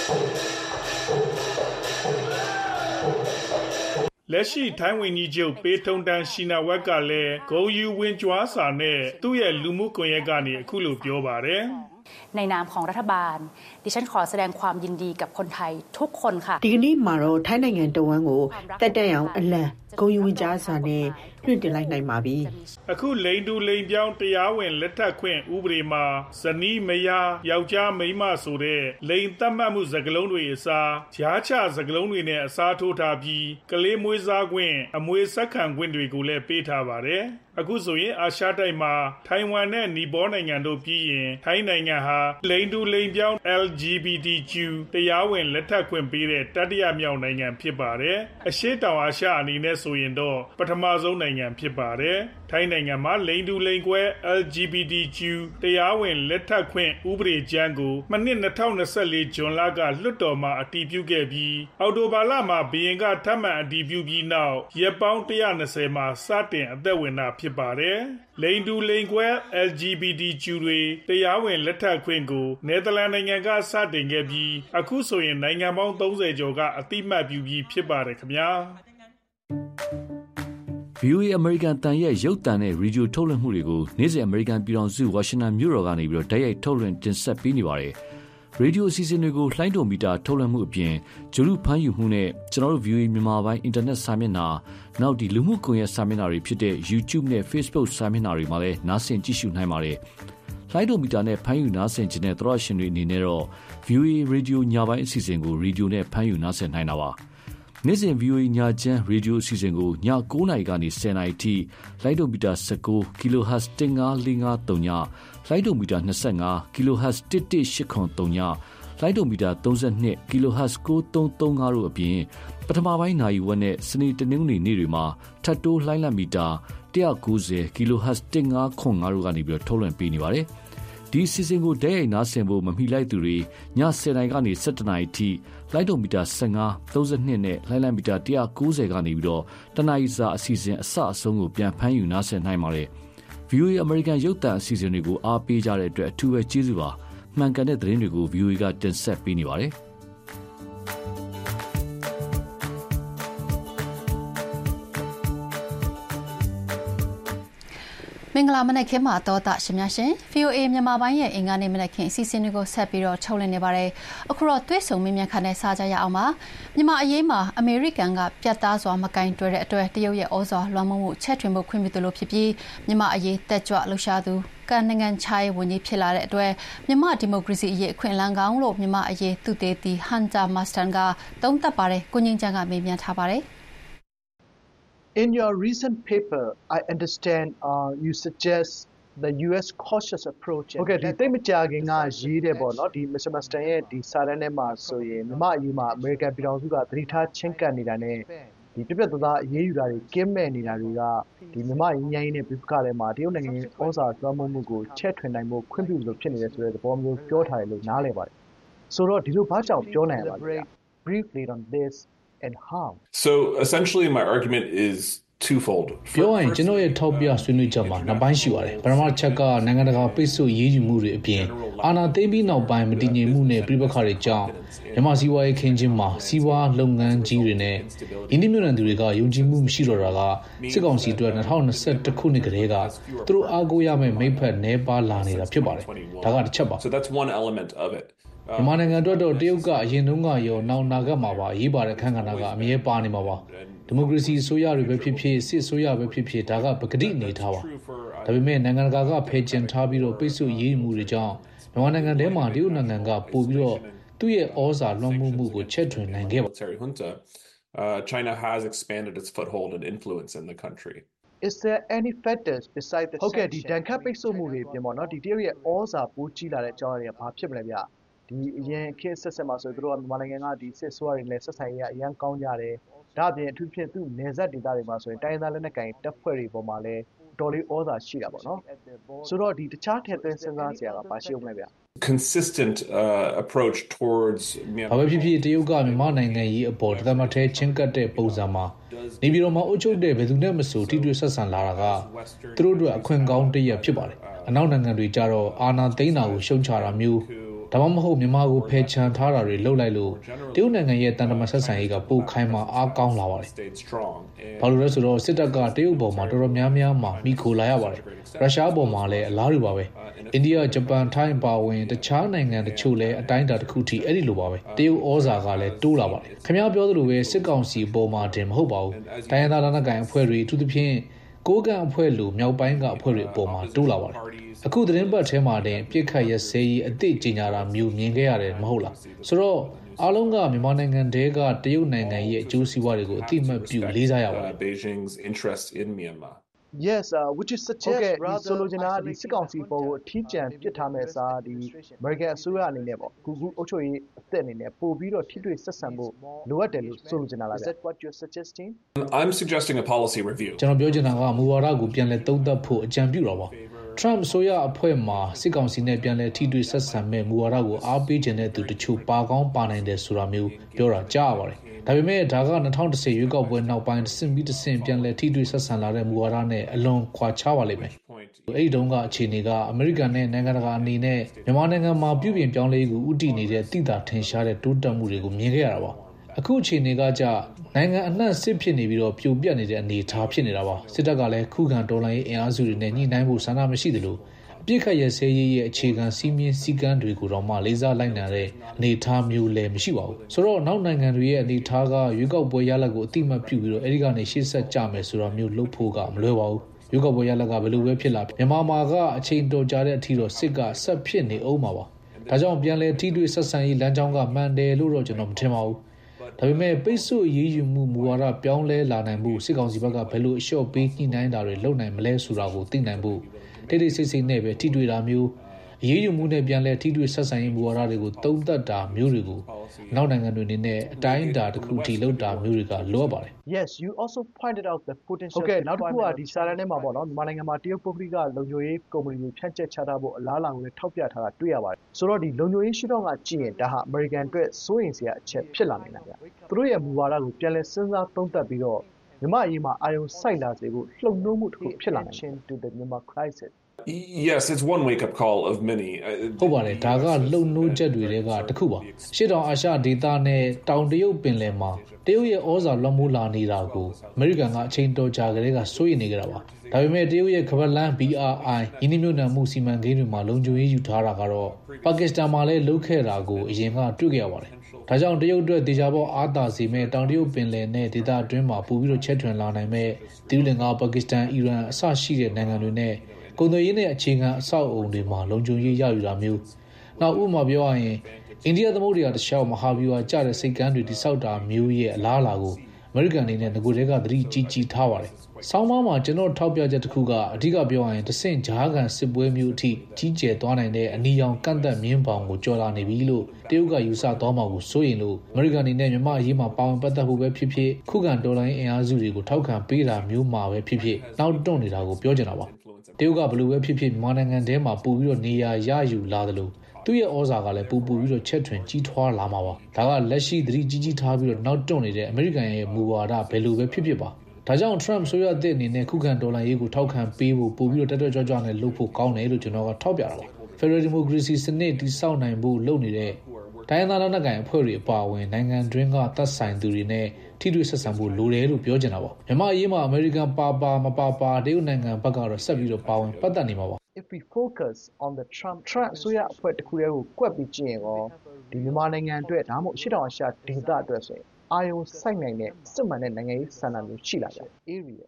လက်ရှိထိုင်းဝန်ကြီးချုပ်ပေးထုံတန်ရှိနာဝက်ကလည်းဂုံယူဝင်ကြွားစာနဲ့သူ့ရဲ့လူမှုကွန်ရက်ကနေအခုလိုပြောပါတယ်ในนามของรัฐบาลดิฉันขอแสดงความยินดีกับคนไทยทุกคนค่ะဒီကနေ့မှာတော့ထိုင်းနိုင်ငံတဝန်းကိုတက်တက်အောင်အလံဂုဏ်ယူဝင်ကြားစာနဲ့လွှင့်တင်လိုက်နိုင်ပါပြီအခုလိန်တူလိန်ပြောင်းတရားဝင်လက်ထပ်ခွင့်ဥပဒေမှာဇနီးမယားယောက်ျားမိန်းမဆိုတဲ့လိန်သတ်မှတ်မှုစကားလုံးတွေအစားဂျားချစကားလုံးတွေနဲ့အစားထိုးထားပြီးကလေးမွေးစားခွင့်အမွေဆက်ခံခွင့်တွေကိုလည်းပေးထားပါတယ်အခုဆိုရင်အာရှတိုက်မှာထိုင်ဝမ်နဲ့နီပေါနိုင်ငံတို့ပြီးရင်ထိုင်းနိုင်ငံဟာလိန်တူလိန်ပြောင်း L G B T Q တရားဝင်လက်ထပ်ခွင့်ပေးတဲ့တတိယမြောက်နိုင်ငံဖြစ်ပါတယ်အရှေ့တောင်အာရှအနေနဲ့ဆိုရင်တော့ပထမဆုံးနိုင်ငံဖြစ်ပါတယ်ထိုင်းနိုင်ငံမှာလိန်တူလိန်ကွဲ L G B T Q တရားဝင်လက်ထပ်ခွင့်ဥပဒေကြမ်းကိုမနှစ်၂၀၂၄ဇွန်လကလွှတ်တော်မှာအတည်ပြုခဲ့ပြီးအောက်တိုဘာလမှာဘီရင်ကထပ်မံအတည်ပြုပြီးနောက်ရက်ပေါင်း၁၂၀မှာစတင်အသက်ဝင်တာဖြစ်ပါတယ်လိန်တူလိန်ကွဲ L G B T Q တွေတရားဝင်လက်ထပ်ခွင့်ကိုနယ်သာလန်နိုင်ငံကစတင်ခဲ့ပြီးအခုဆိုရင်နိုင်ငံပေါင်း၃၀ကျော်ကအတိမတ်ပြုပြီးဖြစ်ပါတယ်ခင်ဗျာဗီအိုအေ American တန်ရဲ့ရုပ်သံနဲ့ရေဒီယိုထုတ်လွှင့်မှုတွေကိုနေ့စဉ် American ပြည်ထောင်စုဝါရှင်တန်မြို့တော်ကနေပြီးတော့တိုက်ရိုက်ထုတ်လွှင့်တင်ဆက်ပေးနေပါတယ်။ရေဒီယိုအစီအစဉ်တွေကိုလှိုင်းဒုံမီတာထုတ်လွှင့်မှုအပြင်ဂျူလူဖမ်းယူမှုနဲ့ကျွန်တော်တို့ ဗီအိုအေ မြန်မာပိုင်းအင်တာနက်စာမျက်နှာနောက်ဒီလူမှုကွန်ရက်စာမျက်နှာတွေဖြစ်တဲ့ YouTube နဲ့ Facebook စာမျက်နှာတွေမှာလည်းနားဆင်ကြည့်ရှုနိုင်ပါတယ်။လိုင်းဒိုမီတာနဲ့ဖမ်းယူနားဆင်ခြင်းတဲ့သရရှင်တွေအနေနဲ့တော့ ဗီအိုအေ Radio ညပိုင်းအစီအစဉ်ကို Radio နဲ့ဖမ်းယူနားဆင်နိုင်တာပါနေ့စဉ် ဗီအိုအေ ညချမ်း Radio အစီအစဉ်ကိုည9နာရီကနေ10နာရီထိလိုင်းဒိုမီတာ19 kilohertz တစ်ငါးလေးငါးသုံးညလိုင်းဒိုမီတာ25 kilohertz တစ်တစ်ရှစ်ခွန်သုံးညလိုင်းဒိုမီတာ32 kilohertz 9335တို့အပြင်ပထမပိုင်းနာရီဝက်နဲ့စနေတနင်္ဂနွေနေ့တွေမှာထပ်တိုးလှိုင်းလက်မီတာone ninety ကီလိုဟတ်ဇ်one five zero fiveတို့ကနေပြီးတော့ထုတ်လွှင့်ပေးနေပါတယ်။ဒီစီစဉ်ကိုဓာတ်ရိုက်နားဆင်ဖို့မမိလိုက်သူတွေညtenနာရီကနေsevenနာရီထိလိုင်းဒိုမီတာfifteen 32နဲ့လိုင်းလက်မီတာone ninetyကနေပြီးတော့တနာရီစာအစီအစဉ်အစအဆုံးကိုပြန်ဖမ်းယူနားဆင်နိုင်ပါတယ်။ ဗီအိုအေ American ရုပ်သံအစီအစဉ်တွေကိုအားပေးကြတဲ့အတွက်အထူးပဲကျေးဇူးပါ။မှန်ကန်တဲ့သတင်းတွေကို ဗီအိုအေ ကတင်ဆက်ပေးနေပါတယ်။မင်္ဂလာမနက်ခင်းမှာတော်တာရှင်များရှင် ဗီအိုအေ မြန်မာပိုင်းရဲ့အင်္ဂါနေ့မနက်ခင်းအစီအစဉ်တွေကိုဆက်ပြီးတော့ထုတ်လွှင့်နေပါတယ်အခုတော့တွေ့ဆုံမြင်မြန်ခန့်နဲ့စားကြရအောင်ပါမြန်မာအရေးမှာအမေရိကန်ကပြတ်သားစွာမကင်တွယ်တဲ့အတွက်တရုတ်ရဲ့ဩဇာလွှမ်းမိုးမှုချက်ထွင်မှုခွင့်ပြုသလိုဖြစ်ပြီးမြန်မာအရေးတက်ကြွလှုပ်ရှားသူကန်နိုင်ငံခြားရေးဝန်ကြီးဖြစ်လာတဲ့အတွက်မြန်မာဒီမိုကရေစီအရေးအခွင့်အလမ်းကောင်းလို့မြန်မာအရေးသူတေသီဟန်တာမတ်စတန်ကသုံးသပ်ပါတယ်ကိုငင်းချန်ကမေးမြန်းထားပါတယ် In your recent paper, I understand uh, you suggest the U S cautious approach. Okay, ဒီတိတ်မကြခင်ကရေးတယ်ပေါ့နော်ဒီ Mister Maston ရဲ့ဒီစာတမ်းထဲမှာဆိုရင်မြန်မာအရေးမှာ American ပြည်ထောင်စုကသတိထားချင်းကပ်နေတာနဲ့ဒီပြပြသားသားအရေးယူတာတွေကင်းမဲ့နေတာတွေကဒီမြန်မာအရေးကြီးနဲ့ပြပခါထဲမှာတရုတ်နိုင်ငံဩဇာလွှမ်းမိုးမှုကိုချက်ထွင်နိုင်ဖို့ခွင့်ပြုလို့ဖြစ်နေတယ်ဆိုတဲ့သဘောမျိုးပြောထားတယ်လို့နားလည်ပါတယ်ဆိုတော့ဒီလိုဘာကြောင့်ပြောနိုင်ရပါလဲ briefly on this and how So essentially my argument is twofold ပြောရင်ကျွန်တော်ရဲ့ထောက်ပြဆွေးနွေးချက်မှာနှစ်ပိုင်းရှိပါတယ်ပထမချက်ကနိုင်ငံတကာပိတ်ဆို့ရေးယူမှုတွေအပြင်အာဏာသိမ်းပြီးနောက်ပိုင်းမတည်ငြိမ်မှုနဲ့ပြည်ပခါတွေကြောင့်မြန်မာစီးပွားရေးခင်းချင်းမှာစီးပွားလုပ်ငန်းကြီးတွေနဲ့ယင်းနှိမ့်မြုံသူတွေကယုံကြည်မှုမရှိတော့တာကစစ်ကောင်စီအတွက်twenty twenty-oneခုနှစ်ကလေးကသူတို့အားကိုးရမယ့်မိဖက်နှဲပါလာနေတာဖြစ်ပါတယ်ဒါကတစ်ချက်ပါ So that's one element of it မြန်မာနိုင်ငံအတွက်တော့တရုတ်ကအရင်တုန်းကရောနောက်နာဂတ်မှာပါအရေးပါတဲ့ခန့်ကဏ္ဍကအမြဲပါနေမှာပါဒီမိုကရေစီအစိုးရတွေပဲဖြစ်ဖြစ်စစ်အစိုးရပဲဖြစ်ဖြစ်ဒါကပကတိအနေထားပါဒါပေမဲ့နိုင်ငံတကာကဖယ်ကျင်ထားပြီးတော့ပိတ်ဆို့ရေးမှုတွေကြောင့်မြန်မာနိုင်ငံထဲမှာတရုတ်နိုင်ငံကပို့ပြီးတော့သူ့ရဲ့ဩဇာလွှမ်းမိုးမှုကိုချက်ထွင်နိုင်ခဲ့ပါ Uh, China has expanded its foothold and influence in the country. Is there any factors beside the ဟုတ်ကဲ့ဒီဒဏ်ခတ်ပိတ်ဆို့မှုတွေပြင်ပေါ့နော်ဒီတရုတ်ရဲ့ဩဇာပိုးကြီးလာတဲ့အကြောင်းအရာဘာဖြစ်မလဲဗျဒီအရင်ခေတ်ဆက်ဆက်မှာဆိုသူတို့ကမြန်မာနိုင်ငံကဒီစစ်ဆိုးရတွေနဲ့ဆက်ဆံရေးအရန်ကောင်းကြတယ်ဒါအပြင်အထူးဖြင့်သူ့နယ်စပ်ဒေသတွေမှာဆိုရင်တိုင်းသားလက်နက်ကိုင်တပ်ဖွဲ့တွေပေါ်မှာလည်းတော်လေးဩဇာရှိတာပေါ့နော်ဆိုတော့ဒီတခြားထည့်သွင်းစဉ်းစားစရာကဘာရှိဦးမလဲဗျ consistent uh, approach towards ဘာပဲဖြစ်ဖြစ်တရုတ်ကမြန်မာနိုင်ငံရေးအပေါ်တသမထဲချင်းကပ်တဲ့ပုံစံမှာနေပြည်တော်မှာအုပ်ချုပ်တဲ့ဘယ်သူနဲ့မဆိုထိတွေ့ဆက်ဆံလာတာကသူတို့အတွက်အခွင့်ကောင်းတစ်ရပ်ဖြစ်ပါတယ်အနောက်နိုင်ငံတွေကြတော့အာဏာသိမ်းတာကိုရှုံချတာမျိုးဒါမှမဟုတ်မြန်မာကိုဖယ်ချန်ထားတာတွေလုပ်လိုက်လို့တရုတ်နိုင်ငံရဲ့တန်တမာဆက်ဆံရေးကပိုခိုင်းမှအားကောင်းလာပါတယ်ဘာလို့လဲဆိုတော့စစ်တပ်ကတရုတ်ပေါ်မှာတော်တော်များများမှာမိခိုလာရပါတယ်ရုရှားပေါ်မှာလည်းအလားတူပါပဲအိန္ဒိယဂျပန်ထိုင်းပါဝင်တခြားနိုင်ငံတချို့လည်းအတိုင်းအတာတစ်ခုထိအဲ့ဒီလိုပါပဲတရုတ်ဩဇာကလည်းတိုးလာပါတယ်ခင်ဗျားပြောသလိုပဲစစ်ကောင်စီပေါ်မှာတင်မဟုတ်ပါဘူးတိုင်းရင်းသားလက်နက်ကိုင်အဖွဲ့တွေအထူးသဖြင့်ကိုးကန့်အဖွဲ့လိုမြောက်ပိုင်းကအဖွဲ့တွေအပေါ်မှာတိုးလာပါတယ်အခုသတင်းပတ်ထဲမှာတင်ပြစ်ခတ်ရစေးအသစ်ကြီးညာတာမျိုးမြင်ခဲ့ရတယ်မဟုတ်လားဆိုတော့အားလုံးကမြန်မာနိုင်ငံတဲကတရုတ်နိုင်ငံရဲ့အကျိုးစီးပွားတွေကိုအတိအမှတ်ပြုလေးစားရပါတယ် Beijing's interest in Myanmar Yes uh, which is suggest rather ဆိုလိုချင်တာဒီစစ်ကောင်စီပေါ်ကိုအထီးကျန်ပစ်ထားမဲ့စားဒီ American အစိုးရအနေနဲ့ပေါ့ကူကူအုပ်ချုပ်ရေးအသက်အနေနဲ့ပို့ပြီးတော့ထိတွေ့ဆက်ဆံဖို့လိုအပ်တယ်လို့ဆိုလိုချင်တာလား Is that what you're suggesting I'm suggesting a policy review ကျွန်တော်ပြောချင်တာကမူဝါဒကိုပြန်လည်သုံးသပ်ဖို့အကြံပြုတာပါTrump ဆိုရအဖွဲ့မှာစစ်ကောင်စီနဲ့ပြန်လည်ထိတွေ့ဆက်ဆံမဲ့မူဝါဒကိုအားပေးခြင်းတဲ့သူတချို့ပါကောင်းပါနိုင်တယ်ဆိုတာမျိုးပြောတာကြားရပါတယ်။ဒါပေမဲ့ဒါကtwenty tenရွေးကောက်ပွဲနောက်ပိုင်းတစ်ဆင့်ပြီးတစ်ဆင့်ပြန်လည်ထိတွေ့ဆက်ဆံလာတဲ့မူဝါဒနဲ့အလွန်ခွာခြားပါလိမ့်မယ်။အဲ့ဒီတုန်းကအခြေအနေကအမေရိကန်နဲ့နိုင်ငံတကာအနေနဲ့မြန်မာနိုင်ငံမှာပြုပြင်ပြောင်းလဲကိုဥတီနေတဲ့တိတာထင်ရှားတဲ့တိုးတက်မှုတွေကိုမြင်ခဲ့ရတာပါ။အခုအခြေအနေကကြနိုင်ငံအနှံ့စစ်ဖြစ်နေပြီးတော့ပြိုပြတ်နေတဲ့အနေအထားဖြစ်နေတာပါစစ်တပ်ကလည်းခုခံတော်လှန်ရေးအင်အားစုတွေနဲ့ညှိနှိုင်းဖို့ဆန္ဒမရှိသလိုအပြစ်ခတ်ရစဲရေးရဲ့အခြေခံစီးမြင်စည်းကမ်းတွေကိုတော့မှလေးစားလိုက်နိုင်တဲ့အနေအထားမျိုးလည်းမရှိပါဘူးဆိုတော့နောက်နိုင်ငံတွေရဲ့အနေအထားကရွေးကောက်ပွဲရလဒ်ကိုအတိမတ်ပြုပြီးတော့အဲဒီကနေရှေ့ဆက်ကြမယ်ဆိုတာမျိုးလုပ်ဖို့ကမလွယ်ပါဘူးရွေးကောက်ပွဲရလဒ်ကဘယ်လိုပဲဖြစ်လာမြန်မာမှာကအချိန်တော်ကြာတဲ့အထိတော့စစ်ကဆက်ဖြစ်နေအောင်ပါပါဒါကြောင့်ပြန်လည်ထိတွေ့ဆက်ဆံရေးလမ်းကြောင်းကမှန်တယ်လို့တော့ကျွန်တော်မထင်ပါဘူးဒါပေမဲ့ပိတ်ဆို့အရေးယူမှုမူဝါဒပြောင်းလဲလာနိုင်မှုစစ်ကောင်စီဘက်ကဘယ်လိုအလျှော့ပေးညှိနှိုင်းတာတွေလုပ်နိုင်မလဲဆိုတာကိုသိနိုင်ဖို့တိတိစိတ်စိတ်နဲ့ပဲထိတွေ့တာမျိုးအရေးယူမှုနဲ့ပြန်လဲထိတွေ့ဆက်ဆံရေးမူဝါဒတွေကိုတုံ့တက်တာမျိုးတွေကိုနောက်နိုင်ငံတွေအနေနဲ့အတိုင်းအတာတစ်ခုထိလုပ်တာမျိုးတွေကလိုအပ်ပါတယ် Yes you also pointed out the potential Okay နောက်တစ်ခုကဒီစာရန်ထဲမှာပေါ့နော်မြန်မာနိုင်ငံမှာတရုတ်ပုဂ္ဂလိကလုံခြုံရေးကုမ္ပဏီတွေဖြန့်ကျက်ချထားဖို့အလားအလာကိုလည်းထောက်ပြထားတာတွေ့ရပါတယ်ဆိုတော့ဒီလုံခြုံရေးရှုထောင့်ကကြည့်ရင်ဒါဟာ American အတွက်စိုးရိမ်စရာအချက်ဖြစ်လာနိုင်တာဗျသူတို့ရဲ့မူဝါဒကိုပြန်လဲစဉ်းစားသုံးသပ်ပြီးတော့မြန်မာအရေးမှာအာရုံစိုက်လာစေဖို့လှုံ့ဆော်မှုတစ်ခုဖြစ်လာနိုင်တယ် to the Myanmar crisis Yes it's one wake up call of many ဟုတ်ပါတယ်ဒါကလုံနှိုးချက်တွေတဲကတစ်ခုပါရှေ့တောင်အာရှဒေသနဲ့တောင်တရုတ်ပင်လယ်မှာတရုတ်ရဲ့ဩဇာလွှမ်းမိုးလာနေတာကိုအမေရိကန်ကအချိန်တော်ကြာကလေးကစိုးရိမ်နေကြတာပါဒါပေမဲ့တရုတ်ရဲ့ခဗတ်လန်း B R I ယင်းနှမြုပ်နှံမှုစီမံကိန်းတွေမှာလုံခြုံရေးယူထားတာကတော့ပါကစ္စတန်မှာလည်းလုပ်ခဲ့တာကိုအရင်ကတွေ့ကြရပါတယ်ဒါကြောင့်တရုတ်အတွက်ဒေသပေါအားသာစေမဲ့တောင်တရုတ်ပင်လယ်နဲ့ဒေသအတွင်းမှာပို့ပြီးတော့ချက်ထွင်လာနိုင်မဲ့သီရိလင်္ကာပါကစ္စတန်အီရန်အစရှိတဲ့နိုင်ငံတွေနဲ့ကုန်သွယ်ရေးနဲ့အခြေခံအဆောက်အုံတွေမှာလုံခြုံရေးရယူတာမျိုးနောက်ဥပမာပြောရရင်အိန္ဒိယသမုဒ္ဒရာတစ်လျှောက်မဟာဗျူဟာကျတဲ့စိတ်ကမ်းတွေတိစောက်တာမျိုးရဲ့အလားအလာကိုအမေရိကန်အနေနဲ့ငကိုတဲကသတိကြီးကြီးထားပါတယ်။ဆောင်းပါးမှာကျွန်တော်ထောက်ပြချက်တစ်ခုကအဓိကပြောရရင်တဆင့်ဂျားကန်စစ်ပွဲမျိုးအထိကြီးကျယ်သွားနိုင်တဲ့အနီရောင်ကန့်သက်မြင်းပေါင်ကိုကြော်လာနေပြီလို့တရုတ်ကယူဆသွားမှာကိုစိုးရင်လို့အမေရိကန်အနေနဲ့မြန်မာအရေးမှာပါဝင်ပတ်သက်ဖို့ပဲဖြစ်ဖြစ်ခုခံတော်လှန်ရေးအင်အားစုတွေကိုထောက်ခံပေးတာမျိုးမှာပဲဖြစ်ဖြစ်နောက်တွန့်နေတာကိုပြောချင်တာပါ။တရုတ်ကဘလို့ပဲဖြစ်ဖြစ်မြန်မာနိုင်ငံထဲမှာပို့ပြီးတော့နေရာရယူလာတယ်လို့သူ့ရဲ့ဩဇာကလည်းပူပူပြီးတော့ချက်ထွင်ကြီးထွားလာမှာပါဒါကလက်ရှိသတိကြီးကြီးထားပြီးတော့နောက်တွန့်နေတဲ့အမေရိကန်ရဲ့မူဝါဒဘယ်လိုပဲဖြစ်ဖြစ်ပါဒါကြောင့် Trump ဆိုရတဲ့အနေနဲ့ခုခံတော်လှန်ရေးကိုထောက်ခံပေးဖို့ပို့ပြီးတော့တက်တက်ကြွကြွနဲ့လုပ်ဖို့ကောင်းတယ်လို့ကျွန်တော်ကထောက်ပြတာပါ Federal Democracy စနစ်တည်ဆောက်နိုင်ဖို့လုပ်နေတဲ့တိုင်းဒေသလက်နက်ကိုင်အဖွဲ့တွေအပါအဝင်နိုင်ငံတွင်းကသက်ဆိုင်သူတွေနဲ့ထိတွေ့ဆက်ဆံဖို့လိုတယ်လို့ပြောချင်တာပါမြန်မာအရေးမှာအမေရိကန်ပါပါမပါပါတရုတ်နိုင်ငံဘက်ကတော့ဆက်ပြီးတော့ပါဝင်ပတ်သက်နေမှာပါ If we focus on the Trump Trump ဆိုရအဖွဲ့တစ်ခုတည်းကိုကွက်ပြီးကြည့်ရင်ရောဒီမြန်မာနိုင်ငံအတွက်ဒါမှမဟုတ်ရှစ်တောင်အာရှဒေသအတွက်ဆိုရင်အာယုံစိုက်နိုင်တဲ့စစ်မှန်တဲ့နိုင်ငံရေးဆန္ဒမျိုးရှိလာကြတယ် area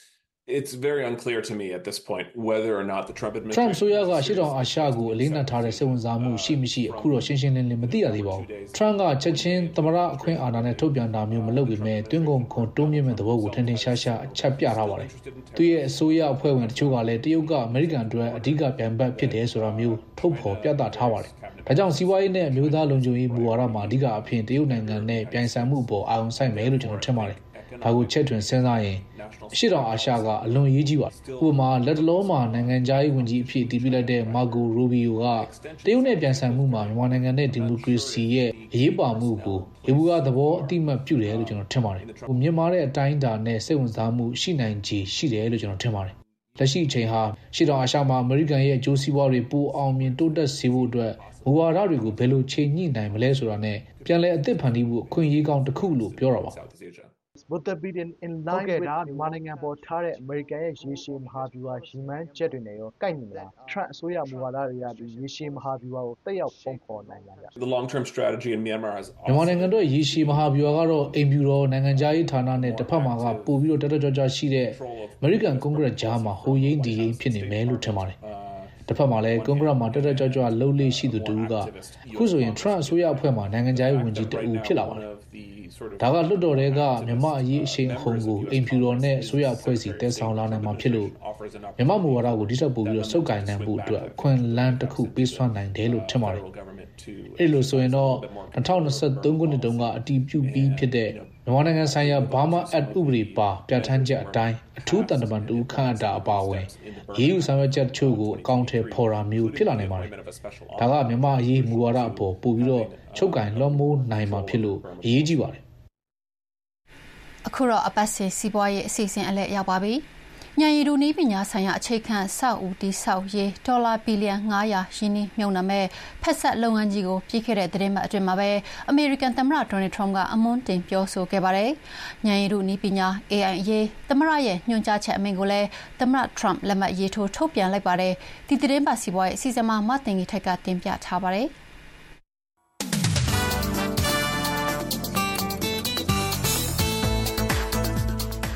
It's very unclear to me at this point whether or not the Trump administration Trump ဆိုရကရှစ်တောင်အာရှကိုအလေးနက်ထားတဲ့စိတ်ဝင်စားမှုရှိမရှိအခုတော့ရှင်းရှင်းလင်းလင်းမသိရသေးပါဘူး Trump ကချက်ချင်းသမရအခွင့်အာဏာနဲ့ထုတ်ပြန်တာမျိုးမလုပ်ပေမဲ့တွင်းကုန်ခွန်တိုးမြင့်မဲ့သဘောကိုထင်ထင်ရှားရှားအချက်ပြထားပါတယ်သူရဲ့အစိုးရအဖွဲ့ဝင်တချို့ကလည်းတရုတ်ကအမေရိကန်အတွက်အဓိကပြိုင်ဘက်ဖြစ်တယ်ဆိုတာမျိုးထုတ်ဖော်ပြသထားပါတယ်ဒါကြောင့်စီးပွားရေးနဲ့အမျိုးသားလုံခြုံရေးမူဝါဒမှာအဓိကအဖြစ်တရုတ်နိုင်ငံနဲ့ပြိုင်ဆိုင်မှုပေါ်အာရုံစိုက်မယ်လို့ကျွန်တော်ထင်ပါတယ်ဒါကိုချက်ထွင်စဉ်းစားရင်အရှေ့တောင်အာရှကအလွန်ရေးကြီးပါတယ်ဥပမာလက်တလုံးမှာနိုင်ငံခြားရေးဝန်ကြီးအဖြစ်တည်ပြလိုက်တဲ့မာဂိုရိုဘီယိုကတရုတ်နဲ့ပြန်ဆိုင်မှုမှာမြန်မာနိုင်ငံနဲ့ဒီမိုကရေစီရဲ့အရေးပါမှုကိုဒီဘူကသဘောအတိမတ်ပြုတယ်လို့ကျွန်တော်ထင်ပါတယ်ဟိုမြန်မာတဲ့အတိုင်းအတာနဲ့စိတ်ဝင်စားမှုရှိနိုင်ခြေရှိတယ်လို့ကျွန်တော်ထင်ပါတယ်လက်ရှိအချိန်ဟာရှေ့တောင်အာရှမှာအမေရိကန်ရဲ့အကျိုးစီးပွားတွေပိုအောင်မြင်တိုးတက်စေဖို့အတွက်မူဝါဒတွေကိုဘယ်လိုချိန်ညှိနိုင်မလဲဆိုတာနဲ့ပြန်လည်အသစ်ဖန်တီးဖို့အခွင့်အရေးကောင်းတစ်ခုလို့ပြောတာပါ Would there be in line with ဒါမြန်မာနိုင်ငံပေါ်ထားတဲ့အမေရိကန်ရဲ့ရေရှည်မဟာဗျူဟာရည်မှန်းချက်တွေနဲ့ရောကိုက်ညီမလား Trump အစိုးရမူဝါဒတွေကဒီရေရှည်မဟာဗျူဟာကိုတက်ရောက်ပုံဖော်နိုင်လား The long-term strategy in Myanmar is မြန်မာနိုင်ငံတို့ရေရှည်မဟာဗျူဟာကတော့အိမ်ဖြူတော်နိုင်ငံခြားရေးဌာနနဲ့တစ်ဖက်မှာကပို့ပြီးတော့တက်တက်ကြွကြွရှိတဲ့ American Congress ကြားမှာဟိုရင်းဒီရင်းဖြစ်နေမယ်လို့ထင်ပါတယ်တစ်ဖက်မှာလည်းကွန်ဂရက်မှာတက်တက်ကြွကြွလှုပ်လေ့ရှိသူတူကအခုဆိုရင် Trump အစိုးရအဖွဲ့မှာနိုင်ငံခြားရေးဝန်ကြီးတဦးဖြစ်လာပါတယ်ဒါကလွတ်တော်တွေကမြန်မာအရေးအရှိန်အဟုန်ကိုအိမ်ဖြူတော်နဲ့အစိုးရအဖွဲ့စီတည်ဆောင်လာနိုင်မှာဖြစ်လို့မြန်မာမူဝါဒကိုဒီထက်ပိုပြီးတော့စုပ်ကိုင်နိုင်ဖို့အတွက်ခွင့်လန်းတစ်ခုပေးစွမ်းနိုင်တယ်လို့ထင်ပါတယ်အဲ့လိုဆိုရင်တော့၂၀၂၃ခုနှစ်တုန်းကအတည်ပြုပြီးဖြစ်တဲ့မြန်မာနိုင်ငံဆိုင်ရာဘာမာအက်ဥပဒေပါပြဋ္ဌာန်းချက်အတိုင်းအထူးတန်တမန်တူခန့်အပ်တာအပါအဝင်ရေးယူဆောင်ရွက်ချက်တချို့ကိုအကောင့်ထဲပေါ်တာမျိုးဖြစ်လာနိုင်ပါတယ်ဒါကမြန်မာအရေးမူဝါဒအပေါ်ပို့ပြီးတော့ချုပ်ကင်လွှမ်းမိုးနိုင်မှာဖြစ်လို့အရေးကြီးပါတယ်အခုတော့အပတ်စဉ်စီးပွားရေးအစီအစဉ်အလဲရောက်ပါပြီ။ညံရီဒူနီးပညာဆိုင်ရာအခြေခံစောက်ဦးတီစောက်ရေးဒေါ်လာဘီလီယံ၅၀၀ရင်းနှီးမြှုပ်နှံမဲ့ဖက်ဆက်လုပ်ငန်းကြီးကိုပြီးခဲ့တဲ့သတင်းပတ်အတွင်းမှာပဲအမေရိကန်သမ္မတဒေါ်နယ်ထရမ့်ကအမွှမ်းတင်ပြောဆိုခဲ့ပါတယ်။ညံရီဒူနီးပညာ A I ရေးသမ္မတရဲ့ညွှန်ကြားချက်အမိန့်ကိုလည်းသမ္မတထရမ့်လက်မှတ်ရေးထိုးထုတ်ပြန်လိုက်ပါတယ်။ဒီသတင်းပတ်စီးပွားရေးအစီအစဉ်မှာမတင်ကြီးထက်ကတင်ပြထားပါတယ်။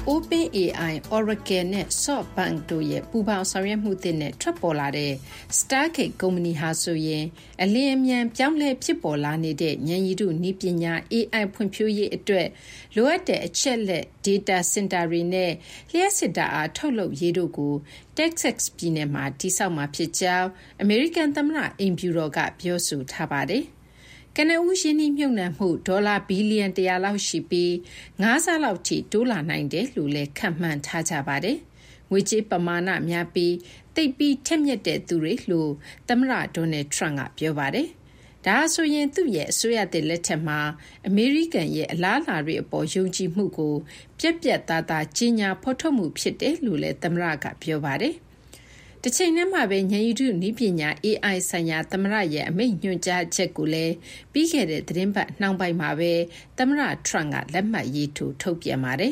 OpenAI, Oracle နဲ့ SoftBank တို့ရဲ့ပူးပေါင်းဆောင်ရွက်မှုသစ်နဲ့ထွက်ပေါ်လာတဲ့ Stargate ကုမ္ပဏီဟာဆိုရင်အလင်းအမြန်ပြောင်းလဲဖြစ်ပေါ်လာနေတဲ့ဉာဏ်ရည်တုနည်းပညာ A I ဖွံ့ဖြိုးရေးအတွက်လိုအပ်တဲ့အချက်လက် data center တွေနဲ့လျှပ်စစ်ဓာတ်အားထုတ်လုပ်ရေးတို့ကို Texas ပြည်နယ်မှာတည်ဆောက်မှာဖြစ်ကြောင်းအမေရိကန်သမ္မတအိမ်ဖြူတော်ကပြောဆိုထားပါတယ်။ကနဦးရင်းနှီးမြှုပ်နှံမှုဒေါ်လာဘီလီယံတရာလောက်ရှိပြီးငါးဆလောက်ထိတိုးလာနိုင်တယ်လို့လည်းခန့်မှန်းထားကြပါတယ်။ငွေကြေးပမာဏများပြီးသိပ်ပြီးထက်မြက်တဲ့သူတွေလို့သမ္မတဒေါ်နယ်ထရန့်ကပြောပါတယ်။ဒါဆိုရင်သူ့ရဲ့အစိုးရသစ်လက်ထက်မှာအမေရိကန်ရဲ့အလားအလာတွေအပေါ်ယုံကြည်မှုကိုပြက်ပြက်သားသားကြီးညာဖော်ထုတ်မှုဖြစ်တယ်လို့လည်းသမ္မတကပြောပါတယ်။တစ်ချိန်တည်းမှာပဲဉာဏ်ရည်တုနည်းပညာ A I ဆိုင်ရာသမ္မတရဲ့အမိန့်ညွှန်ကြားချက်ကိုလည်းပြီးခဲ့တဲ့သတင်းပတ်နှောင်းပိုင်းမှာပဲသမ္မတထရန့်ကလက်မှတ်ရေးထိုးထုတ်ပြန်ပါတယ်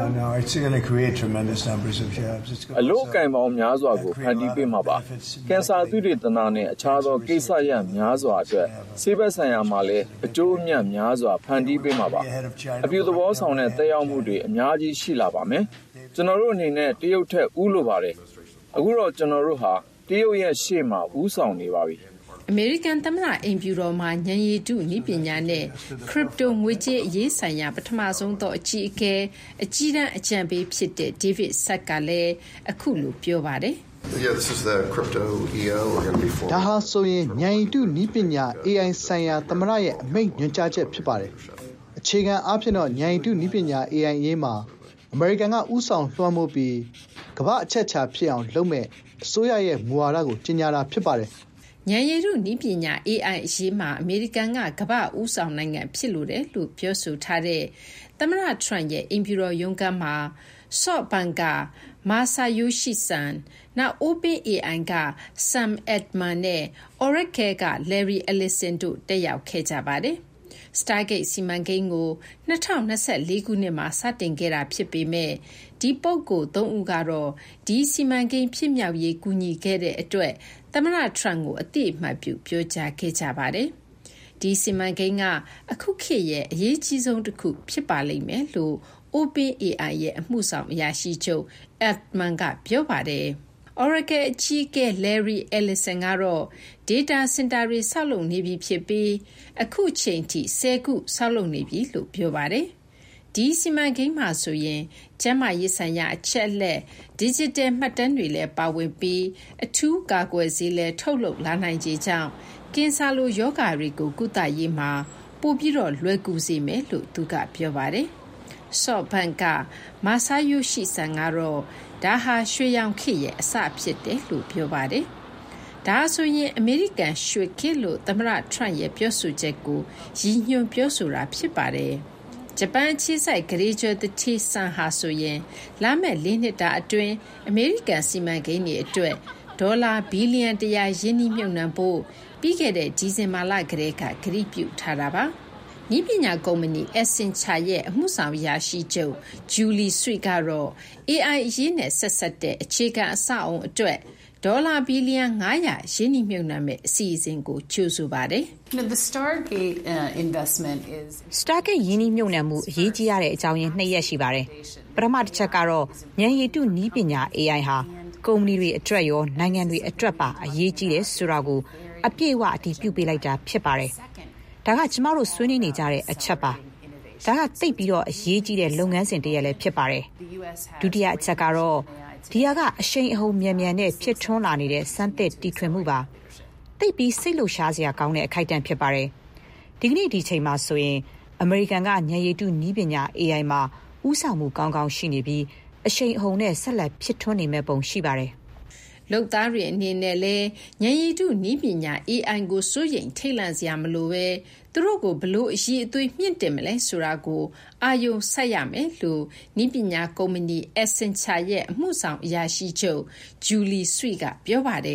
အလို့အကင်ပေါင်းများစွာကိုဖန်တီးပေးမှာပါကင်ဆာသုတေသနနဲ့အခြားသောကိစ္စရပ်များစွာအတွက်ဆေးဘက်ဆိုင်ရာမှာလည်းအကျိုးအမြတ်များစွာဖန်တီးပေးမှာပါအပြုသဘောဆောင်တဲ့သက်ရောက်မှုတွေအများကြီးရှိလာပါမယ်ကျွန်တော်တို့အနေနဲ့တရုတ်ထက်ဦးလိုပါတယ်အခုတော့ကျွန်တော်တို့ဟာတရုတ်ရဲ့ရှေ့မှာဦးဆောင်နေပါပြီအမေရိကန်သမ္မတအိမ်ဖြူတော်မှာဉာဏ်ရည်တုနည်းပညာနဲ့ crypto ငွေကြေးအရေးဆိုင်ရာပထမဆုံးသောအကြီးအကဲအကြီးတန်းအကြံပေးဖြစ်တဲ့ David Sack ကလည်းအခုလိုပြောပါတယ် Yeah, this is the crypto E O. We're going to be for. ဒါဟာဆိုရင်ဉာဏ်ရည်တုနည်းပညာ A I ဆိုင်ရာသမ္မတရဲ့အမိန့်ညွှန်ကြားချက်ဖြစ်ပါတယ်အခြေခံအားဖြင့်တော့ဉာဏ်ရည်တုနည်းပညာ A I အရေးမှာအမေရိကန်ကဥဆောင်လွှမ်းမိုးပြီးကမ္ဘာအချက်ချာဖြစ်အောင်လုပ်မဲ့အစိုးရရဲ့မူဝါဒကိုကြီးညာတာဖြစ်ပါတယ်။ဉာဏ်ရည်တုနည်းပညာ A I အရေးမှာအမေရိကန်ကကမ္ဘာဥဆောင်နိုင်ငံဖြစ်လို့တယ်လို့ပြောဆိုထားတဲ့သမ္မတထရန့်ရဲ့အင်ဖြူတော်ရုံးခန်းမှာ SoftBank က Masayoshi Son နောက် OpenAI က Sam Altman နဲ့ Oracle က Larry Ellison တို့တက်ရောက်ခဲ့ကြပါတယ်။ Stargate စီမံကိန်းကို၂၀၂၄ခုနှစ်မှာစတင်ခဲ့တာဖြစ်ပေမဲ့ဒီပုဂ္ဂိုလ်သုံးဦးကတော့ဒီစီမံကိန်းဖြစ်မြောက်ရေးကူညီခဲ့တဲ့အတွက်သမ္မတထရန့်ကိုအသိအမှတ်ပြုပြောကြားခဲ့ကြပါတယ်။ဒီစီမံကိန်းကအခုခေတ်ရဲ့အရေးကြီးဆုံးတစ်ခုဖြစ်ပါလိမ့်မယ်လို့ OpenAI ရဲ့အမှုဆောင်အရာရှိချုပ် Altman ကပြောပါတယ်။ Oracle အကြီးအကဲ Larry Ellison ကတော့ data center တွေဆောက်လုပ်နေပြီဖြစ်ပြီးအခုချိန်ထိဆယ်ခုဆောက်လုပ်နေပြီလို့ပြောပါတယ်။ဒီစီမံကိန်းမှာဆိုရင်ကျန်းမာရေးဆိုင်ရာအချက်အလက် digital မှတ်တမ်းတွေလည်းပါဝင်ပြီးအထူးကာကွယ်ဆေးလည်းထုတ်လုပ်လာနိုင်ခြေကြောင့်ကင်ဆာလိုရောဂါတွေကိုကုသရေးမှာပိုပြီးတော့လွယ်ကူစေမယ်လို့သူကပြောပါတယ်။ SoftBank က Masayoshi Son ကတော့ဒါဟာရွှေရောင်ခေတ်ရဲ့အစဖြစ်တယ်လို့ပြောပါတယ်။ဒါဆိုရင်အမေရိကန်ရွှေခေတ်လို့သမ္မတထရန့်ရဲ့ပြောဆိုချက်ကိုရည်ညွှန်းပြောဆိုတာဖြစ်ပါတယ်။ဂျပန်အခြေစိုက်ဂရေကျော်တတိဆန်ဟာဆိုရင်လာမယ့်လေးနှစ်တာအတွင်းအမေရိကန်စီမံကိန်းတွေအတွက်ဒေါ်လာဘီလီယံတရာရင်းနှီးမြှုပ်နှံဖို့ပြီးခဲ့တဲ့ဒီဇင်ဘာလကတည်းကကတိပြုထားတာပါ။နည်းပညာကုမ္ပဏီ Accenture ရဲ့အမှုဆောင်အရာရှိချုပ် Julie Sweet ကတော့ A I အရေးနဲ့ဆက်စပ်တဲ့အခြေခံအဆောက်အုံအတွက်ဒေါ်လာဘီလီယံ၅၀၀ရင်းနှီးမြှုပ်နှံမယ့်အစီအစဉ်ကိုကြိုဆိုပါတယ်။ The Stargate uh, investment is Stargate ရင်းနှီးမြှုပ်နှံမှုအရေးကြီးရတဲ့အကြောင်းရင်းနှစ်ရက်ရှိပါတယ်။ပထမတစ်ချက်ကတော့ဉာဏ်ရည်တုနည်းပညာ A I ဟာကုမ္ပဏီတွေအတွက်ရောနိုင်ငံတွေအတွက်ပါအရေးကြီးတယ်ဆိုတာကိုအပြည့်အဝအတည်ပြုပေးလိုက်တာဖြစ်ပါတယ်။ဒါကကျမတို့ဆွေးနွေးနေကြတဲ့အချက်ပါဒါကသိပ်ပြီးတော့အရေးကြီးတဲ့လုပ်ငန်းစဉ်တစ်ရပ်လည်းဖြစ်ပါတယ်ဒုတိယအချက်ကတော့ဒီဟာကအရှိန်အဟုန်မြန်မြန်နဲ့ဖြစ်ထွန်းလာနေတဲ့စမ်းသစ်တီထွင်မှုပါသိပ်ပြီးစိတ်လှုပ်ရှားစရာကောင်းတဲ့အခိုက်အတန့်ဖြစ်ပါတယ်ဒီကနေ့ဒီချိန်မှာဆိုရင်အမေရိကန်ကဉာဏ်ရည်တုနည်းပညာ A I မှာဥဆောင်မှုကောင်းကောင်းရှိနေပြီးအရှိန်အဟုန်နဲ့ဆက်လက်ဖြစ်ထွန်းနေမဲ့ပုံရှိပါတယ်လုပ်သားတွေအနေနဲ့လည်းဉာဏ်ရည်တုနည်းပညာ A I ကိုစိုးရိမ်ထိတ်လန့်စရာမလိုပဲသူတို့ကိုဘလို့အရေးအသွေးမြင့်တင်မလဲဆိုတာကိုအာယုံစိုက်ရမယ်လို့နည်းပညာကုမ္ပဏီ Accenture ရဲ့အမှုဆောင်အရာရှိချုပ် Julie Sweet ကပြောပါတယ်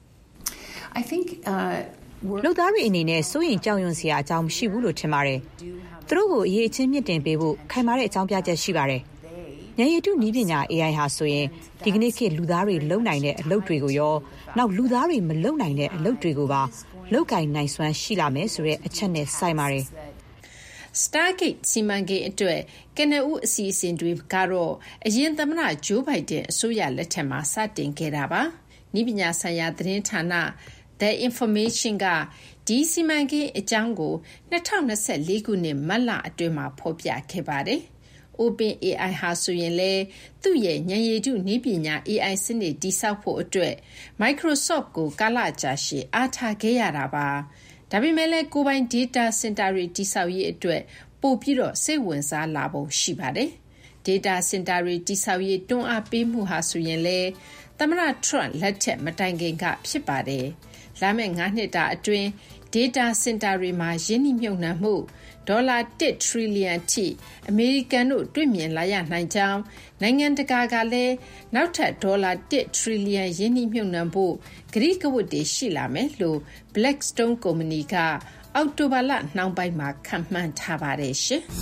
I think uh လုပ်သားတွေအနေနဲ့စိုးရိမ်ကြောက်ရွံ့စရာအကြောင်းမရှိဘူးလို့ထင်ပါတယ်သူတို့ကိုအရေးအချင်းမြင့်တင်ပေးဖို့ခိုင်မာတဲ့အကြောင်းပြချက်ရှိပါတယ်ဉာဏ်ရည်တုနည်းပညာ A I ဟာဆိုရင်ဒီကနေ့ခေတ်လူသားတွေလုံနိုင်တဲ့အလုပ်တွေကိုရောနောက်လူသားတွေမလုံနိုင်တဲ့အလုပ်တွေကိုပါလောက်ကင်နိုင်စွမ်းရှိလာမယ်ဆိုတဲ့အချက်နဲ့ဆိုင်ပါတယ် Stargate စီမံကိန်းအတွက်ကနဦးအစီအစဉ်တွေကတော့အရင်သမ္မတဂျိုးဘိုင်ဒန်အစိုးရလက်ထက်မှာစတင်ခဲ့တာပါ။နည်းပညာဆိုင်ရာသတင်းဌာန The Information ကဒီစီမံကိန်းအကြောင်းကို၂၀၂၄ခုနှစ်မတ်လအတွင်းမှာဖော်ပြခဲ့ပါတယ်။ OpenAI ဟာဆိုရင်လည်းသူ့ရဲ့ဉာဏ်ရည်တုနည်းပညာ A I စနစ်တည်ဆောက်ဖို့အတွက် Microsoft ကိုကာလကြာရှည်အားထားခဲ့ရတာပါ။ဒါပေမဲ့လည်းကိုယ်ပိုင် data center တွေတည်ဆောက်ရေးအတွက်ပိုပြီးတော့စိတ်ဝင်စားလာပုံရှိပါတယ်။ data center တွေတည်ဆောက်ရေးတွန်းအားပေးမှုဟာဆိုရင်လည်းသမ္မတ Trump လက်ထက်မတိုင်ခင်ကဖြစ်ပါတယ်။လာမယ့်ငါးနှစ်တာအတွင်း data center တွေမှာယင်းနှိမ့်မြုပ်နှံမှုဒေါ်လာတစ်ထရီလီယံထိအမေရိကန်တို့တွေ့မြင်လာရနိုင်ကြောင်းနိုင်ငံတကာကလည်းနောက်ထပ်ဒေါ်လာတစ်ထရီလီယံယင်းနှိမ့်မြုပ်နှံဖို့ကတိကဝတ်တွေရှိလာမယ်လို့ Blackstone ကုမ္ပဏီကအောက်တိုဘာလနှောင်းပိုင်းမှာခန့်မှန်းထားပါတယ်ရှင်။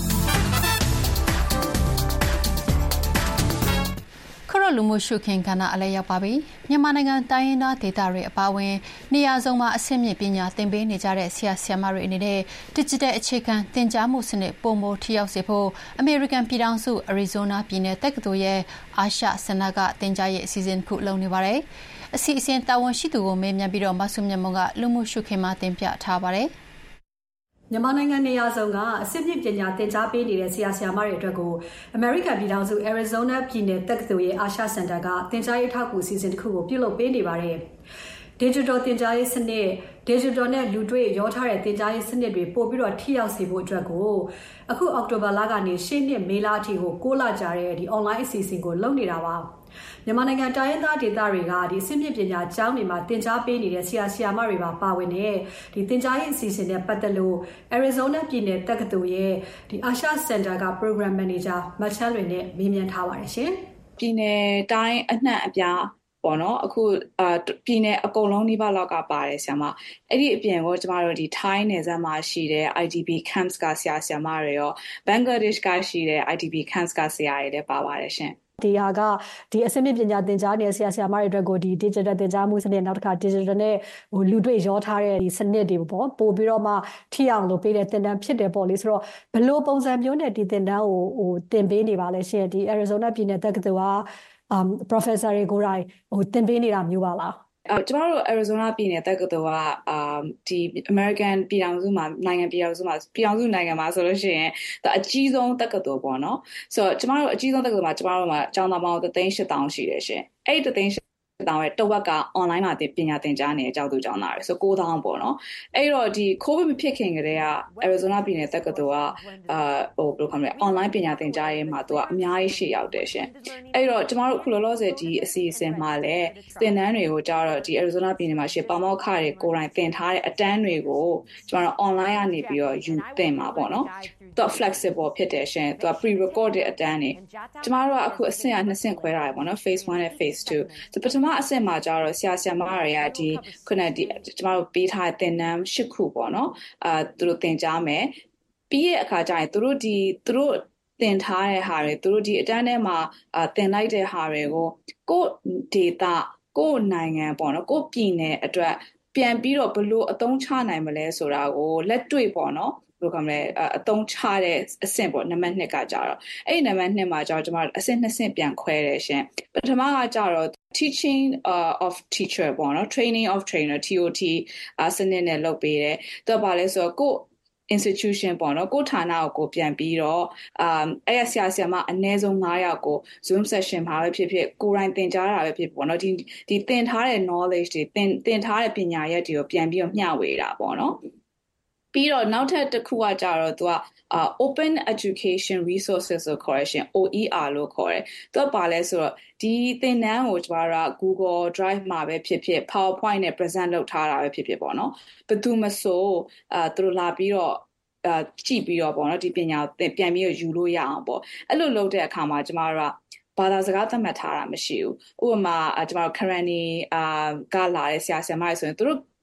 ခရလူမှုရှုခင်ကဏ္ဍအလဲရောက်ပါပြီမြန်မာနိုင်ငံတိုင်းရင်းသားဒေသတွေအပါအဝင်နေရာစုံမှာအဆင့်မြင့်ပညာသင်ပေးနေကြတဲ့ဆရာဆရာမတွေအနေနဲ့ digital အခြေခံသင်ကြားမှုစနစ်ပုံမထိရောက်စေဖို့အမေရိကန်ပြည်ထောင်စုအရီဇိုနာပြည်နယ်တက္ကသိုလ်ရဲ့အာရှစနကသင်ကြားရေးအစီအစဉ်ခုလုပ်နေပါတယ်အစီအစဉ်တာဝန်ရှိသူကိုမေးမြန်းပြီးတော့မဆုမြတ်မုံကလူမှုရှုခင်မှာတင်ပြထားပါတယ်မြန်မာနိုင်ငံနေရာစုံကအစစ်မြင့်ပညာသင်ကြားပေးနေတဲ့ဆရာဆရာမတွေအတွက်ကိုအမေရိကန်ပြည်ထောင်စု Arizona ပြည်နယ်တက္ကသိုလ်ရဲ့အာရှစင်တာကသင်ကြားရေးထောက်ကူအစီအစဉ်တစ်ခုကိုပြုလုပ်ပေးနေပါတယ်။ Digital သင်ကြားရေးစနစ် Digital နဲ့လူတွေ့ရောထားတဲ့သင်ကြားရေးစနစ်တွေပို့ပြီးတော့ထိရောက်စေဖို့အတွက်ကိုအခုအောက်တိုဘာလကနေရှေ့နှစ်မေလအထိကိုကိုးလကြာတဲ့ဒီ online အစီအစဉ်ကိုလုပ်နေတာပါ။မြန်မာနိုင်ငံတိုင်းရင်းသားဒေသတွေကဒီအဆင့်မြင့်ပညာကျောင်းတွေမှာသင်ကြားပေးနေတဲ့ဆရာဆရာမတွေပါပါဝင်တဲ့ဒီသင်ကြားရေးအစီအစဉ်နဲ့ပတ်သက်လို့ Arizona ပြည်နယ်တက္ကသိုလ်ရဲ့ဒီအာရှစင်တာက Program Manager မတ်ချန်လွင်နဲ့မေးမြန်းထားပါတယ်ရှင်။ပြည်နယ်တိုင်းအနှံ့အပြားပေါ့နော်အခုအာပြည်နယ်အကုန်လုံးနှိပါလောက်ကပါတယ်ဆရာမအဲ့ဒီအပြင်ကိုကျမတို့ဒီထိုင်းနယ်စပ်မှာရှိတဲ့ I D P camps ကဆရာဆရာမတွေရော Bangladesh ကရှိတဲ့ I D P camps ကဆရာတွေလည်းပါပါတယ်ရှင်ဒီဟာကဒီအဆင့်မြင့်ပညာသင်ကြားနေတဲ့ဆရာဆရာမတွေအတွက်ကိုဒီ digital သင်ကြားမှုစနစ်နောက်တစ်ခါ digital နဲ့ဟိုလူတွေ့ရောထားတဲ့ဒီစနစ်တွေပေါ့ပို့ပြီးတော့မှထိအောင်လို့ပေးတဲ့သင်တန်းဖြစ်တယ်ပေါ့လေဆိုတော့ဘယ်လိုပုံစံမျိုးနဲ့ဒီသင်တန်းကိုဟိုသင်ပေးနေပါလဲရှင်ဒီ Arizona ပြည်နယ်တက္ကသိုလ်က um professor တွေကိုယ်တိုင်ဟိုသင်ပေးနေတာမျိုးပါလားအော်ကျမတို့ Arizona ပြည်နယ်တက္ကသိုလ်ကအာဒီ American ပြည်ထောင်စုမှာနိုင်ငံပြည်ထောင်စုမှာပြည်ထောင်စုနိုင်ငံမှာဆိုလို့ရှိရင်ဒါအကြီးဆုံးတက္ကသိုလ်ပေါ့နော်ဆိုတော့ကျမတို့အကြီးဆုံးတက္ကသိုလ်မှာကျမတို့မှာကျောင်းသားပေါင်း တစ်သိန်းရှစ်သောင်းရှိတယ်ရှင်အဲ့ဒီတစ်သိန်းတောင်ရဲ့တဝက်က online မှာပညာသင်ကြားနေတဲ့ကျောင်းသူကျောင်းသားတွေဆိုကိုးသောင်းပေါ့နော်အဲ့တော့ဒီ COVID မဖြစ်ခင်ကတည်းက Arizona ပြည်နယ်တက္ကသိုလ်ကအာဟိုဘယ်လိုခေါ်မလဲ online ပညာသင်ကြားရေးမှာသူကအများကြီးရှေ့ရောက်တယ်ရှင်အဲ့တော့ကျမတို့အခုလောလောဆယ်ဒီအစီအစဉ်မှာလည်းသင်တန်းတွေကိုကြားတော့ဒီ Arizona ပြည်နယ်မှာရှိပေါမောက်ခတွေကိုယ်တိုင်သင်ထားတဲ့အတန်းတွေကိုကျမတို့ online ကနေပြီးတော့ယူသင်မှာပေါ့နော်သူက flexible ဖြစ်တယ်ရှင်သူက pre-recorded အတန်းတွေကျမတို့ကအခုအဆင့်အနှစ်ဆင့်ခွဲထားတယ်ပေါ့နော် phase one နဲ့ phase two ဒီပထမအဆင့်မှာကျတော့ဆရာဆရာမတွေကဒီခုနကဒီကျမတို့ပေးထားတဲ့သင်တန်း၈ခုပေါ့နော်အာသူတို့သင်ကြားမယ်ပြီးရဲ့အခါကျရင်သူတို့ဒီသူတို့သင်ထားတဲ့ဟာတွေသူတို့ဒီအတန်းထဲမှာအာသင်လိုက်တဲ့ဟာတွေကိုကိုယ့်ဒေသကိုယ့်နိုင်ငံပေါ့နော်ကိုယ့်ပြည်နယ်အတွက်ပြန်ပြီးတော့ဘယ်လိုအသုံးချနိုင်မလဲဆိုတာကိုလက်တွေ့ပေါ့နော်ဘယ်လိုကမလဲအသုံးချတဲ့အဆင့်ပေါ့နံပါတ်နှစ်ကကြတော့အဲ့ဒီနံပါတ်နှစ်မှာကျတော့ကျွန်တော်အဆင့်နှစ်ဆင့်ပြန်ခွဲတယ်ရှင်ပထမကကြတော့ teaching uh, of teacher ပေါ့နော် training of trainer T O T အစနစ်နဲ့လုပ်ပေးတယ်သူကဘာလဲဆိုတော့ကို institution ပေါ့နော်ကိုဌာနကိုကိုပြန်ပြီးတော့အာအဲ့ရဆရာဆရာမအနည်းဆုံး၅ယောက်ကို Zoom session မှာပဲဖြစ်ဖြစ်ကိုယ်တိုင်သင်ကြားတာပဲဖြစ်ပေါ့နော်ဒီဒီသင်ထားတဲ့ knowledge တွေသင်သင်ထားတဲ့ပညာရပ်တွေကိုပြန်ပြီးတော့မျှဝေတာပေါ့နော်ပြီးတော့နောက်ထပ်တစ်ခုကကြတော့သူက uh, open education resources လို့ခေါ်ရရှင် O E R လို့ခေါ်တယ်သူကပါလဲဆိုတော့ဒီသင်တန်းကိုကျမတို့က Google Drive မှာပဲဖြစ်ဖြစ် PowerPoint နဲ့ present လုပ်ထားတာပဲဖြစ်ဖြစ်ပေါ့နော်ဘယ်သူမဆိုအာသူတို့လာပြီးတော့အာကြည့်ပြီးတော့ပေါ့နော်ဒီပညာကိုပြန်ပြီးတော့ယူလို့ရအောင်ပေါ့အဲ့လိုလုပ်တဲ့အခါမှာကျမတို့ကဘာသာစကားသတ်မှတ်ထားတာမရှိဘူးဥပမာကျမတို့ currently အာကလာတဲ့ဆရာဆရာမတွေဆိုရင်သူတို့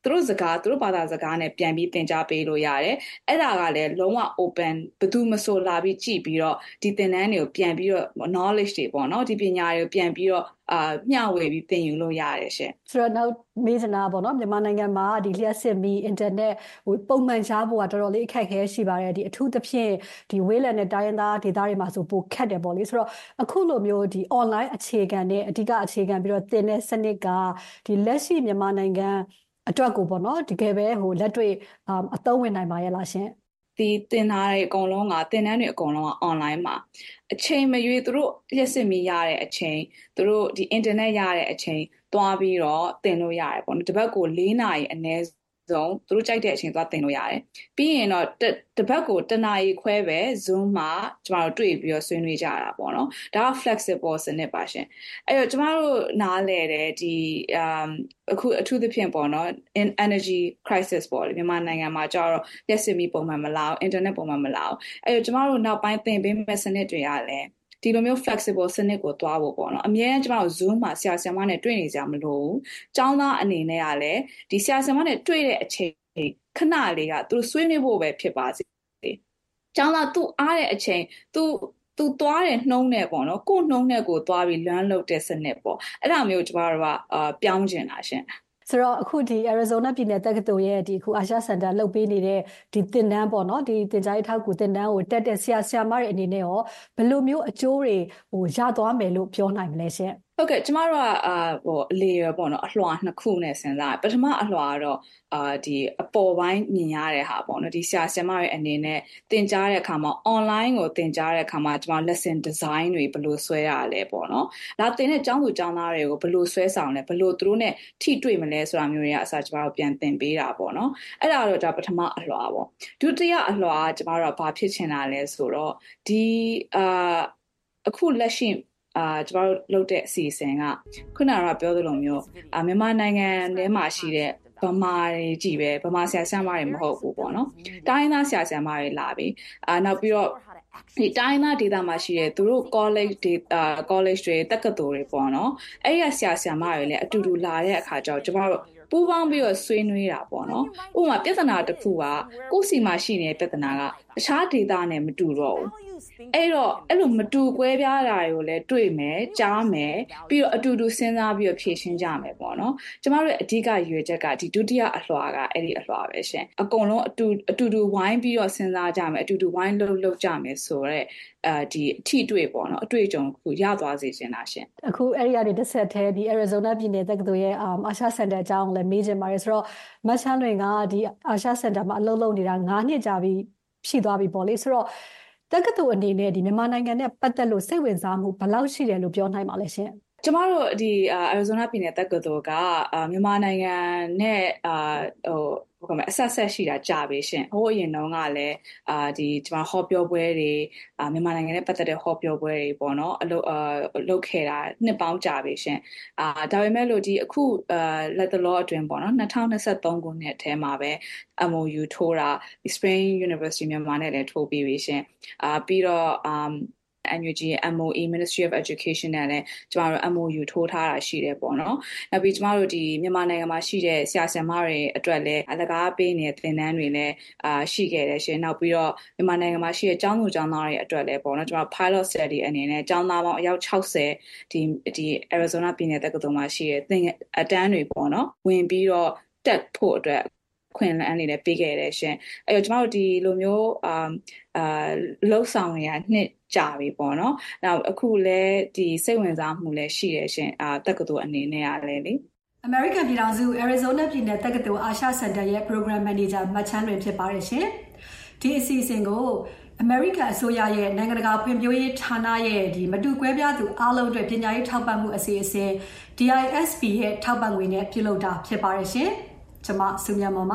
သူတို့စကားသူတို့ဘာသာစကားနဲ့ပြန်ပြီးသင်ကြားပေးလို့ရတယ်အဲ့ဒါကလည်းလုံးဝ open ဘယ်သူမဆိုလာပြီးကြည့်ပြီးတော့ဒီသင်တန်းတွေကိုပြန်ပြီးတော့ knowledge တွေပေါ့နော်ဒီပညာတွေကိုပြန်ပြီးတော့အာမျှဝေပြီးသင်ယူလို့ရတယ်ရှင်ဆိုတော့နောက်မေးချင်တာပေါ့နော်မြန်မာနိုင်ငံမှာဒီလျှက်စစ်မီ internet ဟိုပုံမှန်ရှားဖို့ကတော်တော်လေးအခက်အခဲရှိပါတယ်ဒီအထူးသဖြင့်ဒီဝေးလံနဲ့တိုင်းရင်းသားဒေသတွေမှာဆိုပိုခက်တယ်ပေါ့လေဆိုတော့အခုလိုမျိုးဒီ online အခြေခံနဲ့အဓိကအခြေခံပြီးတော့သင်တဲ့စနစ်ကဒီလက်ရှိမြန်မာနိုင်ငံအတွက်ကိုပေါ့နော်တကယ်ပဲဟိုလက်တွေ့အသုံးဝင်နိုင်ပါရဲ့လားရှင်ဒီသင်ထားတဲ့အကုန်လုံးကသင်တန်းတွေအကုန်လုံးက online မှာအချိန်မရွေးသူတို့လျှက်စစ်မီရတဲ့အချိန်သူတို့ဒီ internet ရတဲ့အချိန်သွားပြီးတော့သင်လို့ရတယ်ပေါ့နော်တစ်ပတ်ကို၄နာရီအနည်းဆုံးသူတို့ကြိုက်တဲ့အချိန်သွားသင်လို့ရတယ်ပြီးရင်တော့တစ်ပတ်ကိုတစ်နာရီခွဲပဲ Zoom မှာကျမတို့တွေ့ပြီးတော့ဆွေးနွေးကြတာပေါ့နော်ဒါက flexible စနစ်ပါရှင်အဲ့တော့ကျမတို့နားလည်တယ်ဒီအခုအထူးသဖြင့်ပေါ့နော် energy crisis ပေါ့လေမြန်မာနိုင်ငံမှာကျတော့လျှက်စစ်မီပုံမှန်မလာဘူး internet ပုံမှန်မလာဘူးအဲ့တော့ကျမတို့နောက်ပိုင်းသင်ပေးမဲ့စနစ်တွေကလည်းဒီလိုမျိုး flexible စနစ်ကိုသွားဖို့ပေါ့နော်အများကြီးကျမတို့ Zoom မှာဆရာဆရာမနဲ့တွေ့နေကြမလို့ကျောင်းသားအနေနဲ့ကလည်းဒီဆရာဆရာမနဲ့တွေ့တဲ့အချိန်ခဏလေးကသူဆွေးနွေးဖို့ပဲဖြစ်ပါစေကျောင်းသားသူအားတဲ့အချိန်သူသူသွားတဲ့နှုံးနဲ့ပေါ့နော်ကိုယ်နှုံးနဲ့ကိုသွားပြီး learn လုပ်တဲ့စနစ်ပေါ့အဲ့ဒါမျိုးကျမတို့ကအာပြောင်းကျင်တာရှင်ဆိုတော့အခုဒီ Arizona ပြည်နယ်တက္ကသိုလ်ရဲ့ဒီအခုအာရှစင်တာလှုပ်ပေးနေတဲ့ဒီသင်တန်းပေါ့နော်ဒီသင်ကြားရေးထောက်ကူသင်တန်းကိုတက်တဲ့ဆရာဆရာမတွေအနေနဲ့ရောဘယ်လိုမျိုးအကျိုးတွေဟိုရသွားမယ်လို့ပြောနိုင်မလဲရှင်ဟုတ်ကဲ့ကျမတို့ကအာဟိုအလေရပေါ့နော်အလွှာနှစ်ခုနဲ့စဉ်းစားပထမအလွှာကတော့အာဒီအပေါ်ပိုင်းမြင်ရတဲ့ဟာပေါ့နော်ဒီဆရာဆရာမတွေအနေနဲ့သင်ကြားတဲ့အခါမှာ online ကိုသင်ကြားတဲ့အခါမှာကျမ lesson design တွေဘယ်လိုဆွဲရလဲပေါ့နော်ဒါသင်တဲ့ကျောင်းသူကျောင်းသားတွေကိုဘယ်လိုဆွဲဆောင်လဲဘယ်လိုသူတို့နဲ့ထိတွေ့မလဲဆိုတာမျိုးတွေကအစားကျမတို့ပြန်သင်ပေးတာပေါ့နော်အဲ့ဒါတော့ဒါပထမအလွှာပေါ့ဒုတိယအလွှာကကျမတို့ကဘာဖြစ်ချင်တာလဲဆိုတော့ဒီအာအခုလက်ရှိအာကျမတို့လုပ်တဲ့အစီအစဉ်ကခုနကပြောသလိုမျိုးအာမြန်မာနိုင်ငံထဲမှာရှိတဲ့ဗမာတွေကြည့်ပဲဗမာဆရာဆရာမတွေမဟုတ်ဘူးပေါ့နော်တိုင်းသားဆရာဆရာမတွေလာပြီအာနောက်ပြီးတော့ဒီတိုင်းသားဒေသမှာရှိတဲ့သူတို့ college တွေအာ college တွေတက္ကသိုလ်တွေပေါ့နော်အဲ့ရဆရာဆရာမတွေလည်းအတူတူလာတဲ့အခါကျတော့ကျမတို့ပူးပေါင်းပြီးတော့ဆွေးနွေးတာပေါ့နော်ဥပမာပြဿနာတစ်ခုကကိုယ့်စီမှာရှိနေတဲ့ပြဿနာကတခြားဒေသနဲ့မတူတော့ဘူးအဲ့တော့အဲ့လိုမတူကွဲပြားတာတွေကိုလည်းတွေ့မယ်ကြားမယ်ပြီးတော့အတူတူစဉ်းစားပြီးတော့ဖြေရှင်းကြမယ်ပေါ့နော်ကျမတို့အဓိကရွေချက်ကဒီဒုတိယအလွှာကအဲ့ဒီအလွှာပဲရှင်အကုန်လုံးအတူအတူတူဝိုင်းပြီးတော့စဉ်းစားကြမယ်အတူတူဝိုင်းလှုပ်လှုပ်ကြမယ်ဆိုတော့အဲဒီအထီးတွေ့ပေါ့နော်အတွေ့အကြုံခုရသွားစေချင်တာရှင်အခုအဲ့ဒီကနေတစ်ဆက်တည်းဒီ Arizona ပြည်နယ်တက္ကသိုလ်ရဲ့အာရှစင်တာအကြောင်းလည်းမေးချင်ပါတယ်ဆိုတော့မတ်ချမ်းလွင်ကဒီအာရှစင်တာမှာအလုပ်လုပ်နေတာ၅နှစ်ကြာပြီရှိသွားပြီပေါ့လေဆိုတော့တက္ကသိုလ်အနေနဲ့ဒီမြန်မာနိုင်ငံနဲ့ပတ်သက်လို့စိတ်ဝင်စားမှုဘယ်လောက်ရှိတယ်လို့ပြောနိုင်ပါလဲရှင်ကျမတို့ဒီ Arizona ပြည်နယ်တက္ကသိုလ်ကမြန်မာနိုင်ငံနဲ့အာဟိုဘယ်လိုအဆက်ဆက်ရှိတာကြာပြီရှင်ဟိုအရင်တုန်းကလည်းအာဒီကျမဟောပြောပွဲတွေအာမြန်မာနိုင်ငံနဲ့ပတ်သက်တဲ့ဟောပြောပွဲတွေပေါ့နော်အလုပ်အာလုပ်ခဲ့တာနှစ်ပေါင်းကြာပြီရှင်အာဒါပေမဲ့လို့ဒီအခုအာလက်တလောအတွင်းပေါ့နော်၂၀၂၃ခုနှစ်ထဲမှာပဲ M O U ထိုးတာ Spring University မြန်မာနဲ့လည်းထိုးပြီးပြီရှင်အာပြီးတော့ um N U G M O E Ministry of Education နဲ့လည်းကျမတို့ M O U ထိုးထားတာရှိတယ်ပေါ့နော်။နောက်ပြီးကျမတို့ဒီမြန်မာနိုင်ငံမှာရှိတဲ့ဆရာဆရာမတွေအတွက်လည်းအလကားပေးနေတဲ့သင်တန်းတွေလည်းအာရှိခဲ့တယ်ရှင်။နောက်ပြီးတော့မြန်မာနိုင်ငံမှာရှိတဲ့ကျောင်းသူကျောင်းသားတွေအတွက်လည်းပေါ့နော်ကျမတို့ pilot study အနေနဲ့ကျောင်းသားပေါင်းအယောက်၆၀ဒီဒီ Arizona ပြည်နယ်တက္ကသိုလ်မှာရှိတဲ့သင်အတန်းတွေပေါ့နော်ဝင်ပြီးတော့တက်ဖို့အတွက်ခွင့်လန်းအနေနဲ့ပေးခဲ့တယ်ရှင်အဲ့တော့ကျမတို့ဒီလိုမျိုးအာအာလှုပ်ဆောင်နေရနှစ်ကြာပြီပေါ့နော်နောက်အခုလည်းဒီစိတ်ဝင်စားမှုလည်းရှိတယ်ရှင်အာတက္ကသိုလ်အနေနဲ့ကလည်းလေ American ပြည်ထောင်စု Arizona ပြည်နယ်တက္ကသိုလ်အာရှစင်တာရဲ့ Program Manager မချမ်းလွင်ဖြစ်ပါတယ်ရှင်ဒီအစီအစဉ်ကို American အစိုးရရဲ့နိုင်ငံတကာဖွံ့ဖြိုးရေးဌာနရဲ့ဒီမတူကွဲပြားသူအားလုံးအတွက်ပညာရေးထောက်ပံ့မှုအစီအစဉ် D I S P ရဲ့ထောက်ပံ့ငွေနဲ့ပြုလုပ်တာဖြစ်ပါတယ်ရှင်ကျွန်မစုမြတ်မောင်ပါ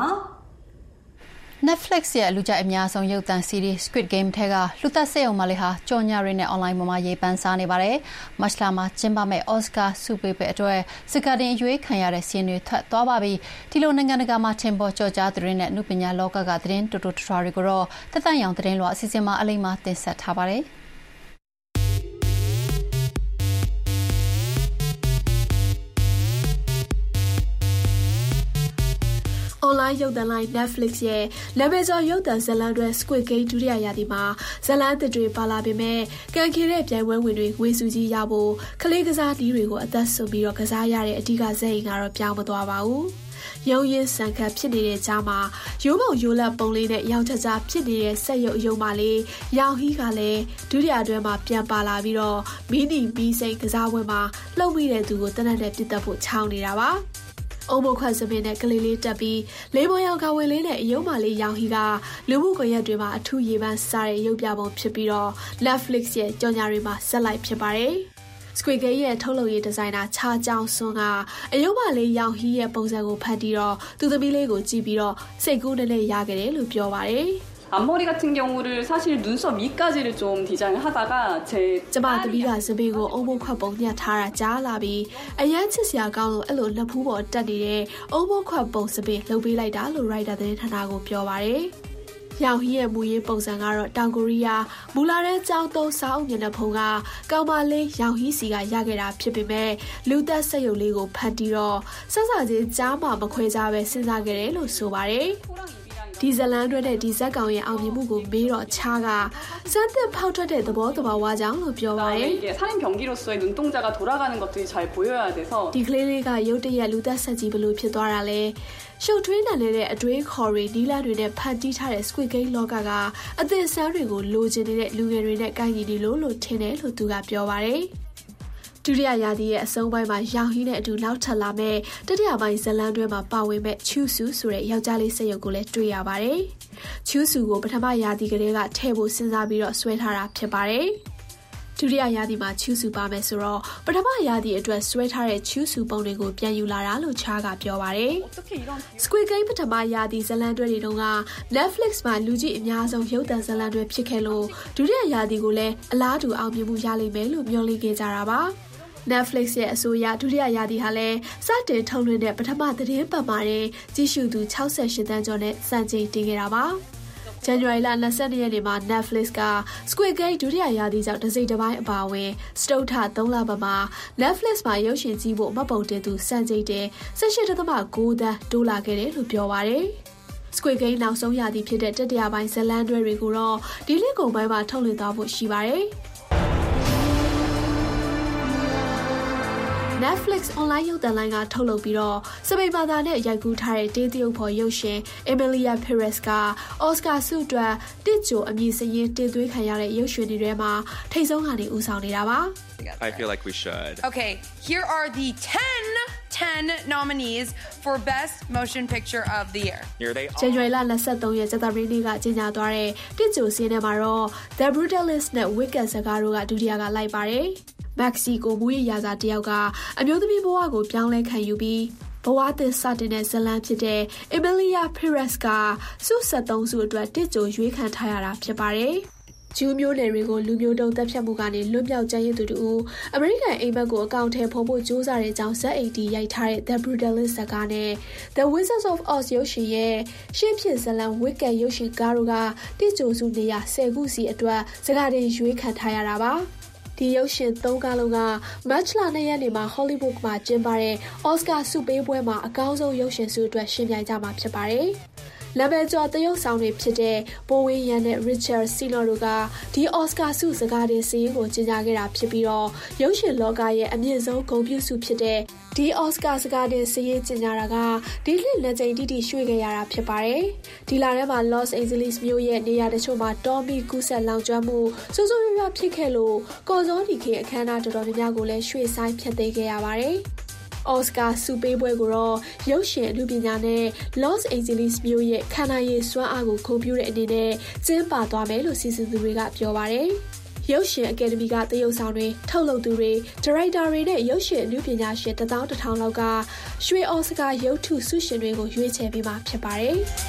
Netflix ရဲ့လူကြိုက်အများဆုံးရုပ်သံ series Squid Game ထဲကလူသက်စေအောင်မလေးဟာကြော်ညာရင်းနဲ့ online ပေါ်မှာရေးပန်းစားနေပါတယ်။မတ်လမှာကျင်းပမယ့် Oscar ဆုပေးပွဲအတွက်စကားတင်ရွေးခံရတဲ့စီးရင်တွေထွက်သွားပါပြီ။ဒီလိုနိုင်ငံတကာမှာထင်ပေါ်ကျော်ကြားသတင်းနဲ့အမှုပညာလောကကသတင်းတူတူထွားတွေကိုတော့သက်သက်ရောင်သတင်းလွှာအစီအစဉ်မှာအလိမ္မာတင်ဆက်ထားပါတယ်။အွန်လိုင်းရုပ်သံလိုင်း Netflix ရဲ့နာမည်ကျော်ရုပ်သံဇာတ်လမ်းတွဲ Squid Game ဒုတိယရာသီမှာဇာတ်လမ်းအသစ်တွေပါလာပေမဲ့ကန်ခေတဲ့ပြိုင်ပွဲဝင်တွေငွေစုကြီးရဖို့ကလေးကစားဒီတွေကိုအသက်ဆုံးပြီးတော့ကစားရတဲ့အဓိကဇာတ်အိမ်ကတော့ပြောင်းမသွားပါဘူး။ရုံရင်းစံခတ်ဖြစ်နေတဲ့ကြားမှာရိုးပုံရိုးလက်ပုံလေးနဲ့ရောင်ချချဖြစ်နေတဲ့ဆက်ရုပ်အယုံမလေးရောင်ဟီးကလည်းဒုတိယအတွဲမှာပြန်ပါလာပြီးတော့မီနီမီစိန်ကစားပွဲမှာလှုပ်မိတဲ့သူကိုတနက်နဲ့ပြစ်တက်ဖို့ချောင်းနေတာပါ။အုံမခွတ်စပင်းနဲ့ကလေးလေးတက်ပြီးလေးပေါ်ရောင်ကဝင်လေးနဲ့အယုံမလေးရောင်ဟီကလူမှုကွန်ရက်တွေမှာအထူးရေပန်းစားတဲ့ရုပ်ပြပုံဖြစ်ပြီးတော့ Netflix ရဲ့ကြော်ညာတွေမှာဆက်လိုက်ဖြစ်ပါတယ်။ Squid Game ရဲ့ထုတ်လုပ်ရေးဒီဇိုင်နာချာကြောင်စွန်းကအယုံမလေးရောင်ဟီရဲ့ပုံစံကိုဖန်တီးတော့သူသမီးလေးကိုကြည့်ပြီးတော့စိတ်ကူးနဲ့နဲ့ရခဲ့တယ်လို့ပြောပါတယ်။ 앞머리 같은 경우를 사실 눈썹 위까지를 좀 디자인을 하다가 제 ကျမသမီးကစပင်းကိုအုံမခွတ်ပုံညှက်ထားတာကြားလာပြီးအရန်ချစ်စရာကောင်းလို့အဲ့လိုလက်ဖူးပေါ်တက်နေတဲ့အုံမခွတ်ပုံစပင်းလှုပ်ပေးလိုက်တာလို့ writer သတင်းဌာနကိုပြောပါတယ်။ရောင်ဟီရဲ့မူရင်းပုံစံကတော့တောင်ကိုရီးယားမူလာတဲ့ကျောင်းသုံးစာအုပ်မျက်နှာဖုံးကကောင်မလေးရောင်ဟီစီကရခဲ့တာဖြစ်ပေမဲ့လူသက်စက်ရုပ်လေးကိုဖတ်ပြီးတော့ဆက်စာချင်းကြားမှမခွဲကြပဲစဉ်းစားခဲ့တယ်လို့ဆိုပါတယ်။ဒီဇလန်တွဲတဲ့ဒီဇက်ကောင်ရဲ့အောင်မြင်မှုကိုမေးတော့ချားကစမ်းသစ်ဖောက်ထွက်တဲ့သဘောတဘာဝကြောင့်လို့ပြောပါတယ် 이게 살인 경기로서의 눈동자가 돌아가는 것들이 잘 보여야 돼서 ဒီကလေးလေးကရုတ်တရက်လူသက်ဆက်ကြီးဘလို့ဖြစ်သွားတာလဲရှုပ်ထွေးနိုင်တဲ့အတွေးခေါ်တွေဒီလာတွေနဲ့ဖန်တီးထားတဲ့ Squid Game လောကကအသစ်ဆန်းတွေကိုလိုချင်နေတဲ့လူငယ်တွေနဲ့ကိုင်းညီနေလို့လို့ထင်တယ်လို့သူကပြောပါတယ်ဒုတိယရာသီရဲ့အဆုံးပိုင်းမှာရောင်ဟီးနဲ့အတူနောက်ထပ်လာမဲ့တတိယပိုင်းဇလန်တွဲမှာပါဝင်မဲ့ချူဆူဆိုတဲ့ယောက်ျားလေးစက်ရုပ်ကိုလည်းတွေ့ရပါတယ်။ချူဆူကိုပထမရာသီကလေးကထည့်ဖို့စဉ်းစားပြီးတော့ဆွဲထားတာဖြစ်ပါတယ်။ဒုတိယရာသီမှာချူဆူပါမယ်ဆိုတော့ပထမရာသီအတွက်ဆွဲထားတဲ့ချူဆူပုံတွေကိုပြန်ယူလာတာလို့ချားကပြောပါတယ်။ Squid Game ပထမရာသီဇလန်တွဲတွေတုန်းက Netflix မှာလူကြည့်အများဆုံးရုပ်သံဇလန်တွဲဖြစ်ခဲ့လို့ဒုတိယရာသီကိုလည်းအလားတူအောင်မြင်မှုရလိမ့်မယ်လို့မျှော်လင့်ခဲ့ကြတာပါ။ Netflix ရဲ့အဆိုအရဒုတိယရာသီဟာလည်းစတင်ထုတ်လွှင့်တဲ့ပထမသတင်းပတ်မှာတင်ကြည့်ရှုသူ၆၈တန်းကျော်နဲ့စံချိန်တင်ခဲ့တာပါ။ January လ၂၂ရက်နေ့မှာ Netflix က Squid Game ဒုတိယရာသီကြောင့်တစ်စိတ်တစ်ပိုင်းအပါအဝင်စတုထသုံးလပတ်မှာ Netflix မှာရုပ်ရှင်ကြည့်ဖို့မှတ်ပုံတင်သူစံချိန်တင်၁၈.၉ သန်းတိုးလာခဲ့တယ်လို့ပြောပါတယ်။ Squid Game နောက်ဆုံးရာသီဖြစ်တဲ့တတိယပိုင်းဇလန်တွဲတွေကိုတော့ဒီလကုန်ပိုင်းမှာထုတ်လွှင့်သွားဖို့ရှိပါတယ်။ Netflix online ရုပ်သံလိုင်းကထုတ်လုပ်ပြီးတော့စပိန်ဘာသာနဲ့ရိုက်ကူးထားတဲ့တေးသရုပ်ဖော်ရုပ်ရှင် Emilia Perez က Oscar ဆုအတွက်တစ်ကြိုအမည်စရင်းတင်သွင်းခံရတဲ့ရုပ်ရှင်တွေထဲမှာထိပ်ဆုံးကနေဦးဆောင်နေတာပါ I feel like we should. Okay, here are the ten ten nominees for Best Motion Picture of the Year. Here they are. January လ၂၃ရက်ကြာသပတေးနေ့ကကြေညာသွားတဲ့တစ်ကြိုစင်းထဲမှာတော့ The Brutalist နဲ့ Wicked ဇာတ်ကားတို့ကဒုတိယကလိုက်ပါတယ်မက္ကဆီကိုမူရရာဇာတယောက်ကအမျိုးသမီးဘဝကိုပြောင်းလဲခံယူပြီးဘဝသစ်စတင်တဲ့ဇလန်ဖြစ်တဲ့ Emilia Perez ကစုဆက်သုံးစုအတွက်တစ်ကြိုရွေးခံထားရတာဖြစ်ပါတယ်။ဂျူးမျိုးနယ်တွေကိုလူမျိုးတုံးတပ်ဖြတ်မှုကနေလွတ်မြောက်ကျန်ရည်သူတို့အမေရိကန်အိမ်မက်ကိုအကောင့်ထဲဖုံးဖို့ကြိုးစားတဲ့အကြောင်းဇက်အိတ်တီရိုက်ထားတဲ့ The Brutalist ဇာတ်ကားနဲ့ The Wizards of Oz ရုပ်ရှင်ရဲ့ရှေ့ဖြစ်ဇလန် Wicked ရုပ်ရှင်ကားတို့ကတစ်ကြိုစုနေရာ၁၀ခုစီအတွက်စကားတင်ရွေးခံထားရတာပါ။ဒီရုပ်ရှင်သုံးကားလုံးကမတ်လ၂ရက်နေ့မှာ Hollywood မှာကျင်းပတဲ့ Oscar ဆုပေးပွဲမှာအကောင်းဆုံးရုပ်ရှင်ဆုအတွက်ရှင်ပြိုင်ကြမှာဖြစ်ပါတယ်။နာမည်ကျော်သရုပ်ဆောင်တွေဖြစ်တဲ့ပိုဝင်းရန်နဲ့ Richard Seymour တို့ကဒီ Oscar ဆုစကားတင်စီးရင်ကိုကြေညာခဲ့တာဖြစ်ပြီးတော့ရုပ်ရှင်လောကရဲ့အမြင့်ဆုံးဂုဏ်ပြုဆုဖြစ်တဲ့ဒီ Oscar စကားတင်စီးရင်ကြေညာတာကဒီနှစ်လက်ချိန်တိတိရွှေ့ခဲ့ရတာဖြစ်ပါတယ်။ဒီလထဲမှာ Los Angeles မြို့ရဲ့နေရာတချို့မှာတော်မီကူးဆက်လောင်ကျွမ်းမှုစိုးစိုးရွားရွားဖြစ်ခဲ့လို့ကော်စောဒီခေအခမ်းအနားတော်တော်များများကိုလည်းရွှေ့ဆိုင်းဖျက်သိမ်းခဲ့ရပါတယ်။အော်စကာဆုပေးပွဲကိုတော့ရုပ်ရှင်အမှုပညာနဲ့ Los Angeles မြို့ရဲ့ခန္ဓာရည်စွမ်းအားကိုဂုဏ်ပြုတဲ့အနေနဲ့ကျင်းပသွားမယ်လို့စီစဉ်သူတွေကပြောပါတယ်။ရုပ်ရှင်အကယ်ဒမီကသရုပ်ဆောင်တွေထုတ်လုပ်သူတွေဒါရိုက်တာတွေနဲ့ရုပ်ရှင်အမှုပညာရှင်တစ်သောင်းတစ်ထောင်လောက်ကရွှေအော်စကာရုပ်ထုဆုရှင်တွေကိုရွေးချယ်ပေးမှာဖြစ်ပါတယ်။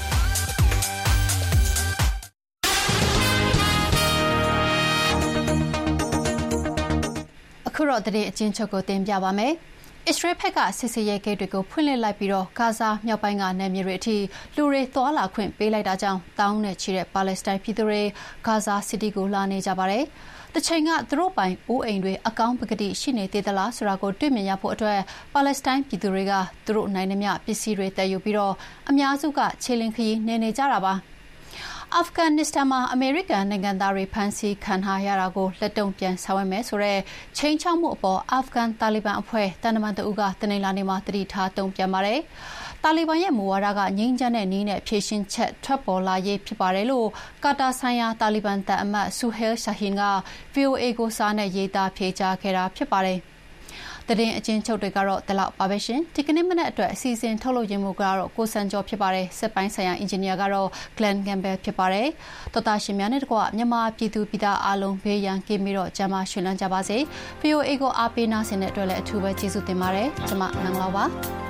အခုတော့တရင်အချင်းချုပ်ကိုတင်ပြပါမယ်။အစ္စရေးဘက်ကစစ်စေးရဲဂိတ်တွေကိုဖွင့်လှစ်လိုက်ပြီးတော့ဂါဇာမြောက်ပိုင်းကနယ်မြေတွေအထိလူတွေသွားလာခွင့်ပေးလိုက်တာကြောင့်တောင်းနဲ့ချီတဲ့ပါလက်စတိုင်းပြည်သူတွေဂါဇာစီးတီးကိုလာနေကြပါတယ်။တစ်ချိန်ကသူတို့ပိုင်အိုးအိမ်တွေအကောင်းပကတိရှိနေသေးသလားဆိုတာကိုတွေ့မြင်ရဖို့အတွက်ပါလက်စတိုင်းပြည်သူတွေကသူတို့နိုင်သမျှပစ္စည်းတွေတည်ယူပြီးတော့အများစုကခြေလင်းခရီးနေနေကြတာပါအာဖဂန်နစ္စတန်မှာအမေရိကန်နိုင်ငံသားတွေဖမ်းဆီးခံထားရတာကိုလက်တုံ့ပြန်ဆောင်ရွက်မယ်ဆိုတဲ့ချိန်ချောက်မှုအပေါ်အာဖဂန်တာလီဘန်အဖွဲ့တန်တမန်တအုပ်ကတနင်္လာနေ့မှာတတိထားတုံ့ပြန်ပါတယ်။တာလီဘန်ရဲ့မူဝါဒကငြိမ်းချမ်းတဲ့နည်းနဲ့ဖြည့်ရှင်းချက်ထွက်ပေါ်လာရေးဖြစ်ပါတယ်လို့ကာတာဆိုင်ရာတာလီဘန်တပ်အမတ်ဆူဟဲလ်ရှာဟင်က ဗီအိုအေ ကိုစာနဲ့ရေးသားဖြေကြားခဲ့တာဖြစ်ပါတယ်။တရင်အချင်းချုပ်တွေကတော့တလောက်ပါပဲရှင်ဒီကနေ့မနေ့အတွက်အစီအစဉ်ထုတ်လို့ရမှုကတော့ကိုစံကျော်ဖြစ်ပါတယ်စက်ပိုင်းဆိုင်ရာအင်ဂျင်နီယာကတော့ Glenn Campbell ဖြစ်ပါတယ်တော်တာရှင်များနဲ့တကွမြန်မာပြည်သူပြည်သားအားလုံးဘေးရန်ကင်းပြီးတော့ကျန်းမာရွှင်လန်းကြပါစေ ဗီအိုအေ ကိုအားပေးနာဆင်တဲ့အတွက်လည်းအထူးပဲကျေးဇူးတင်ပါတယ်ကျွန်မနန်းလာပါ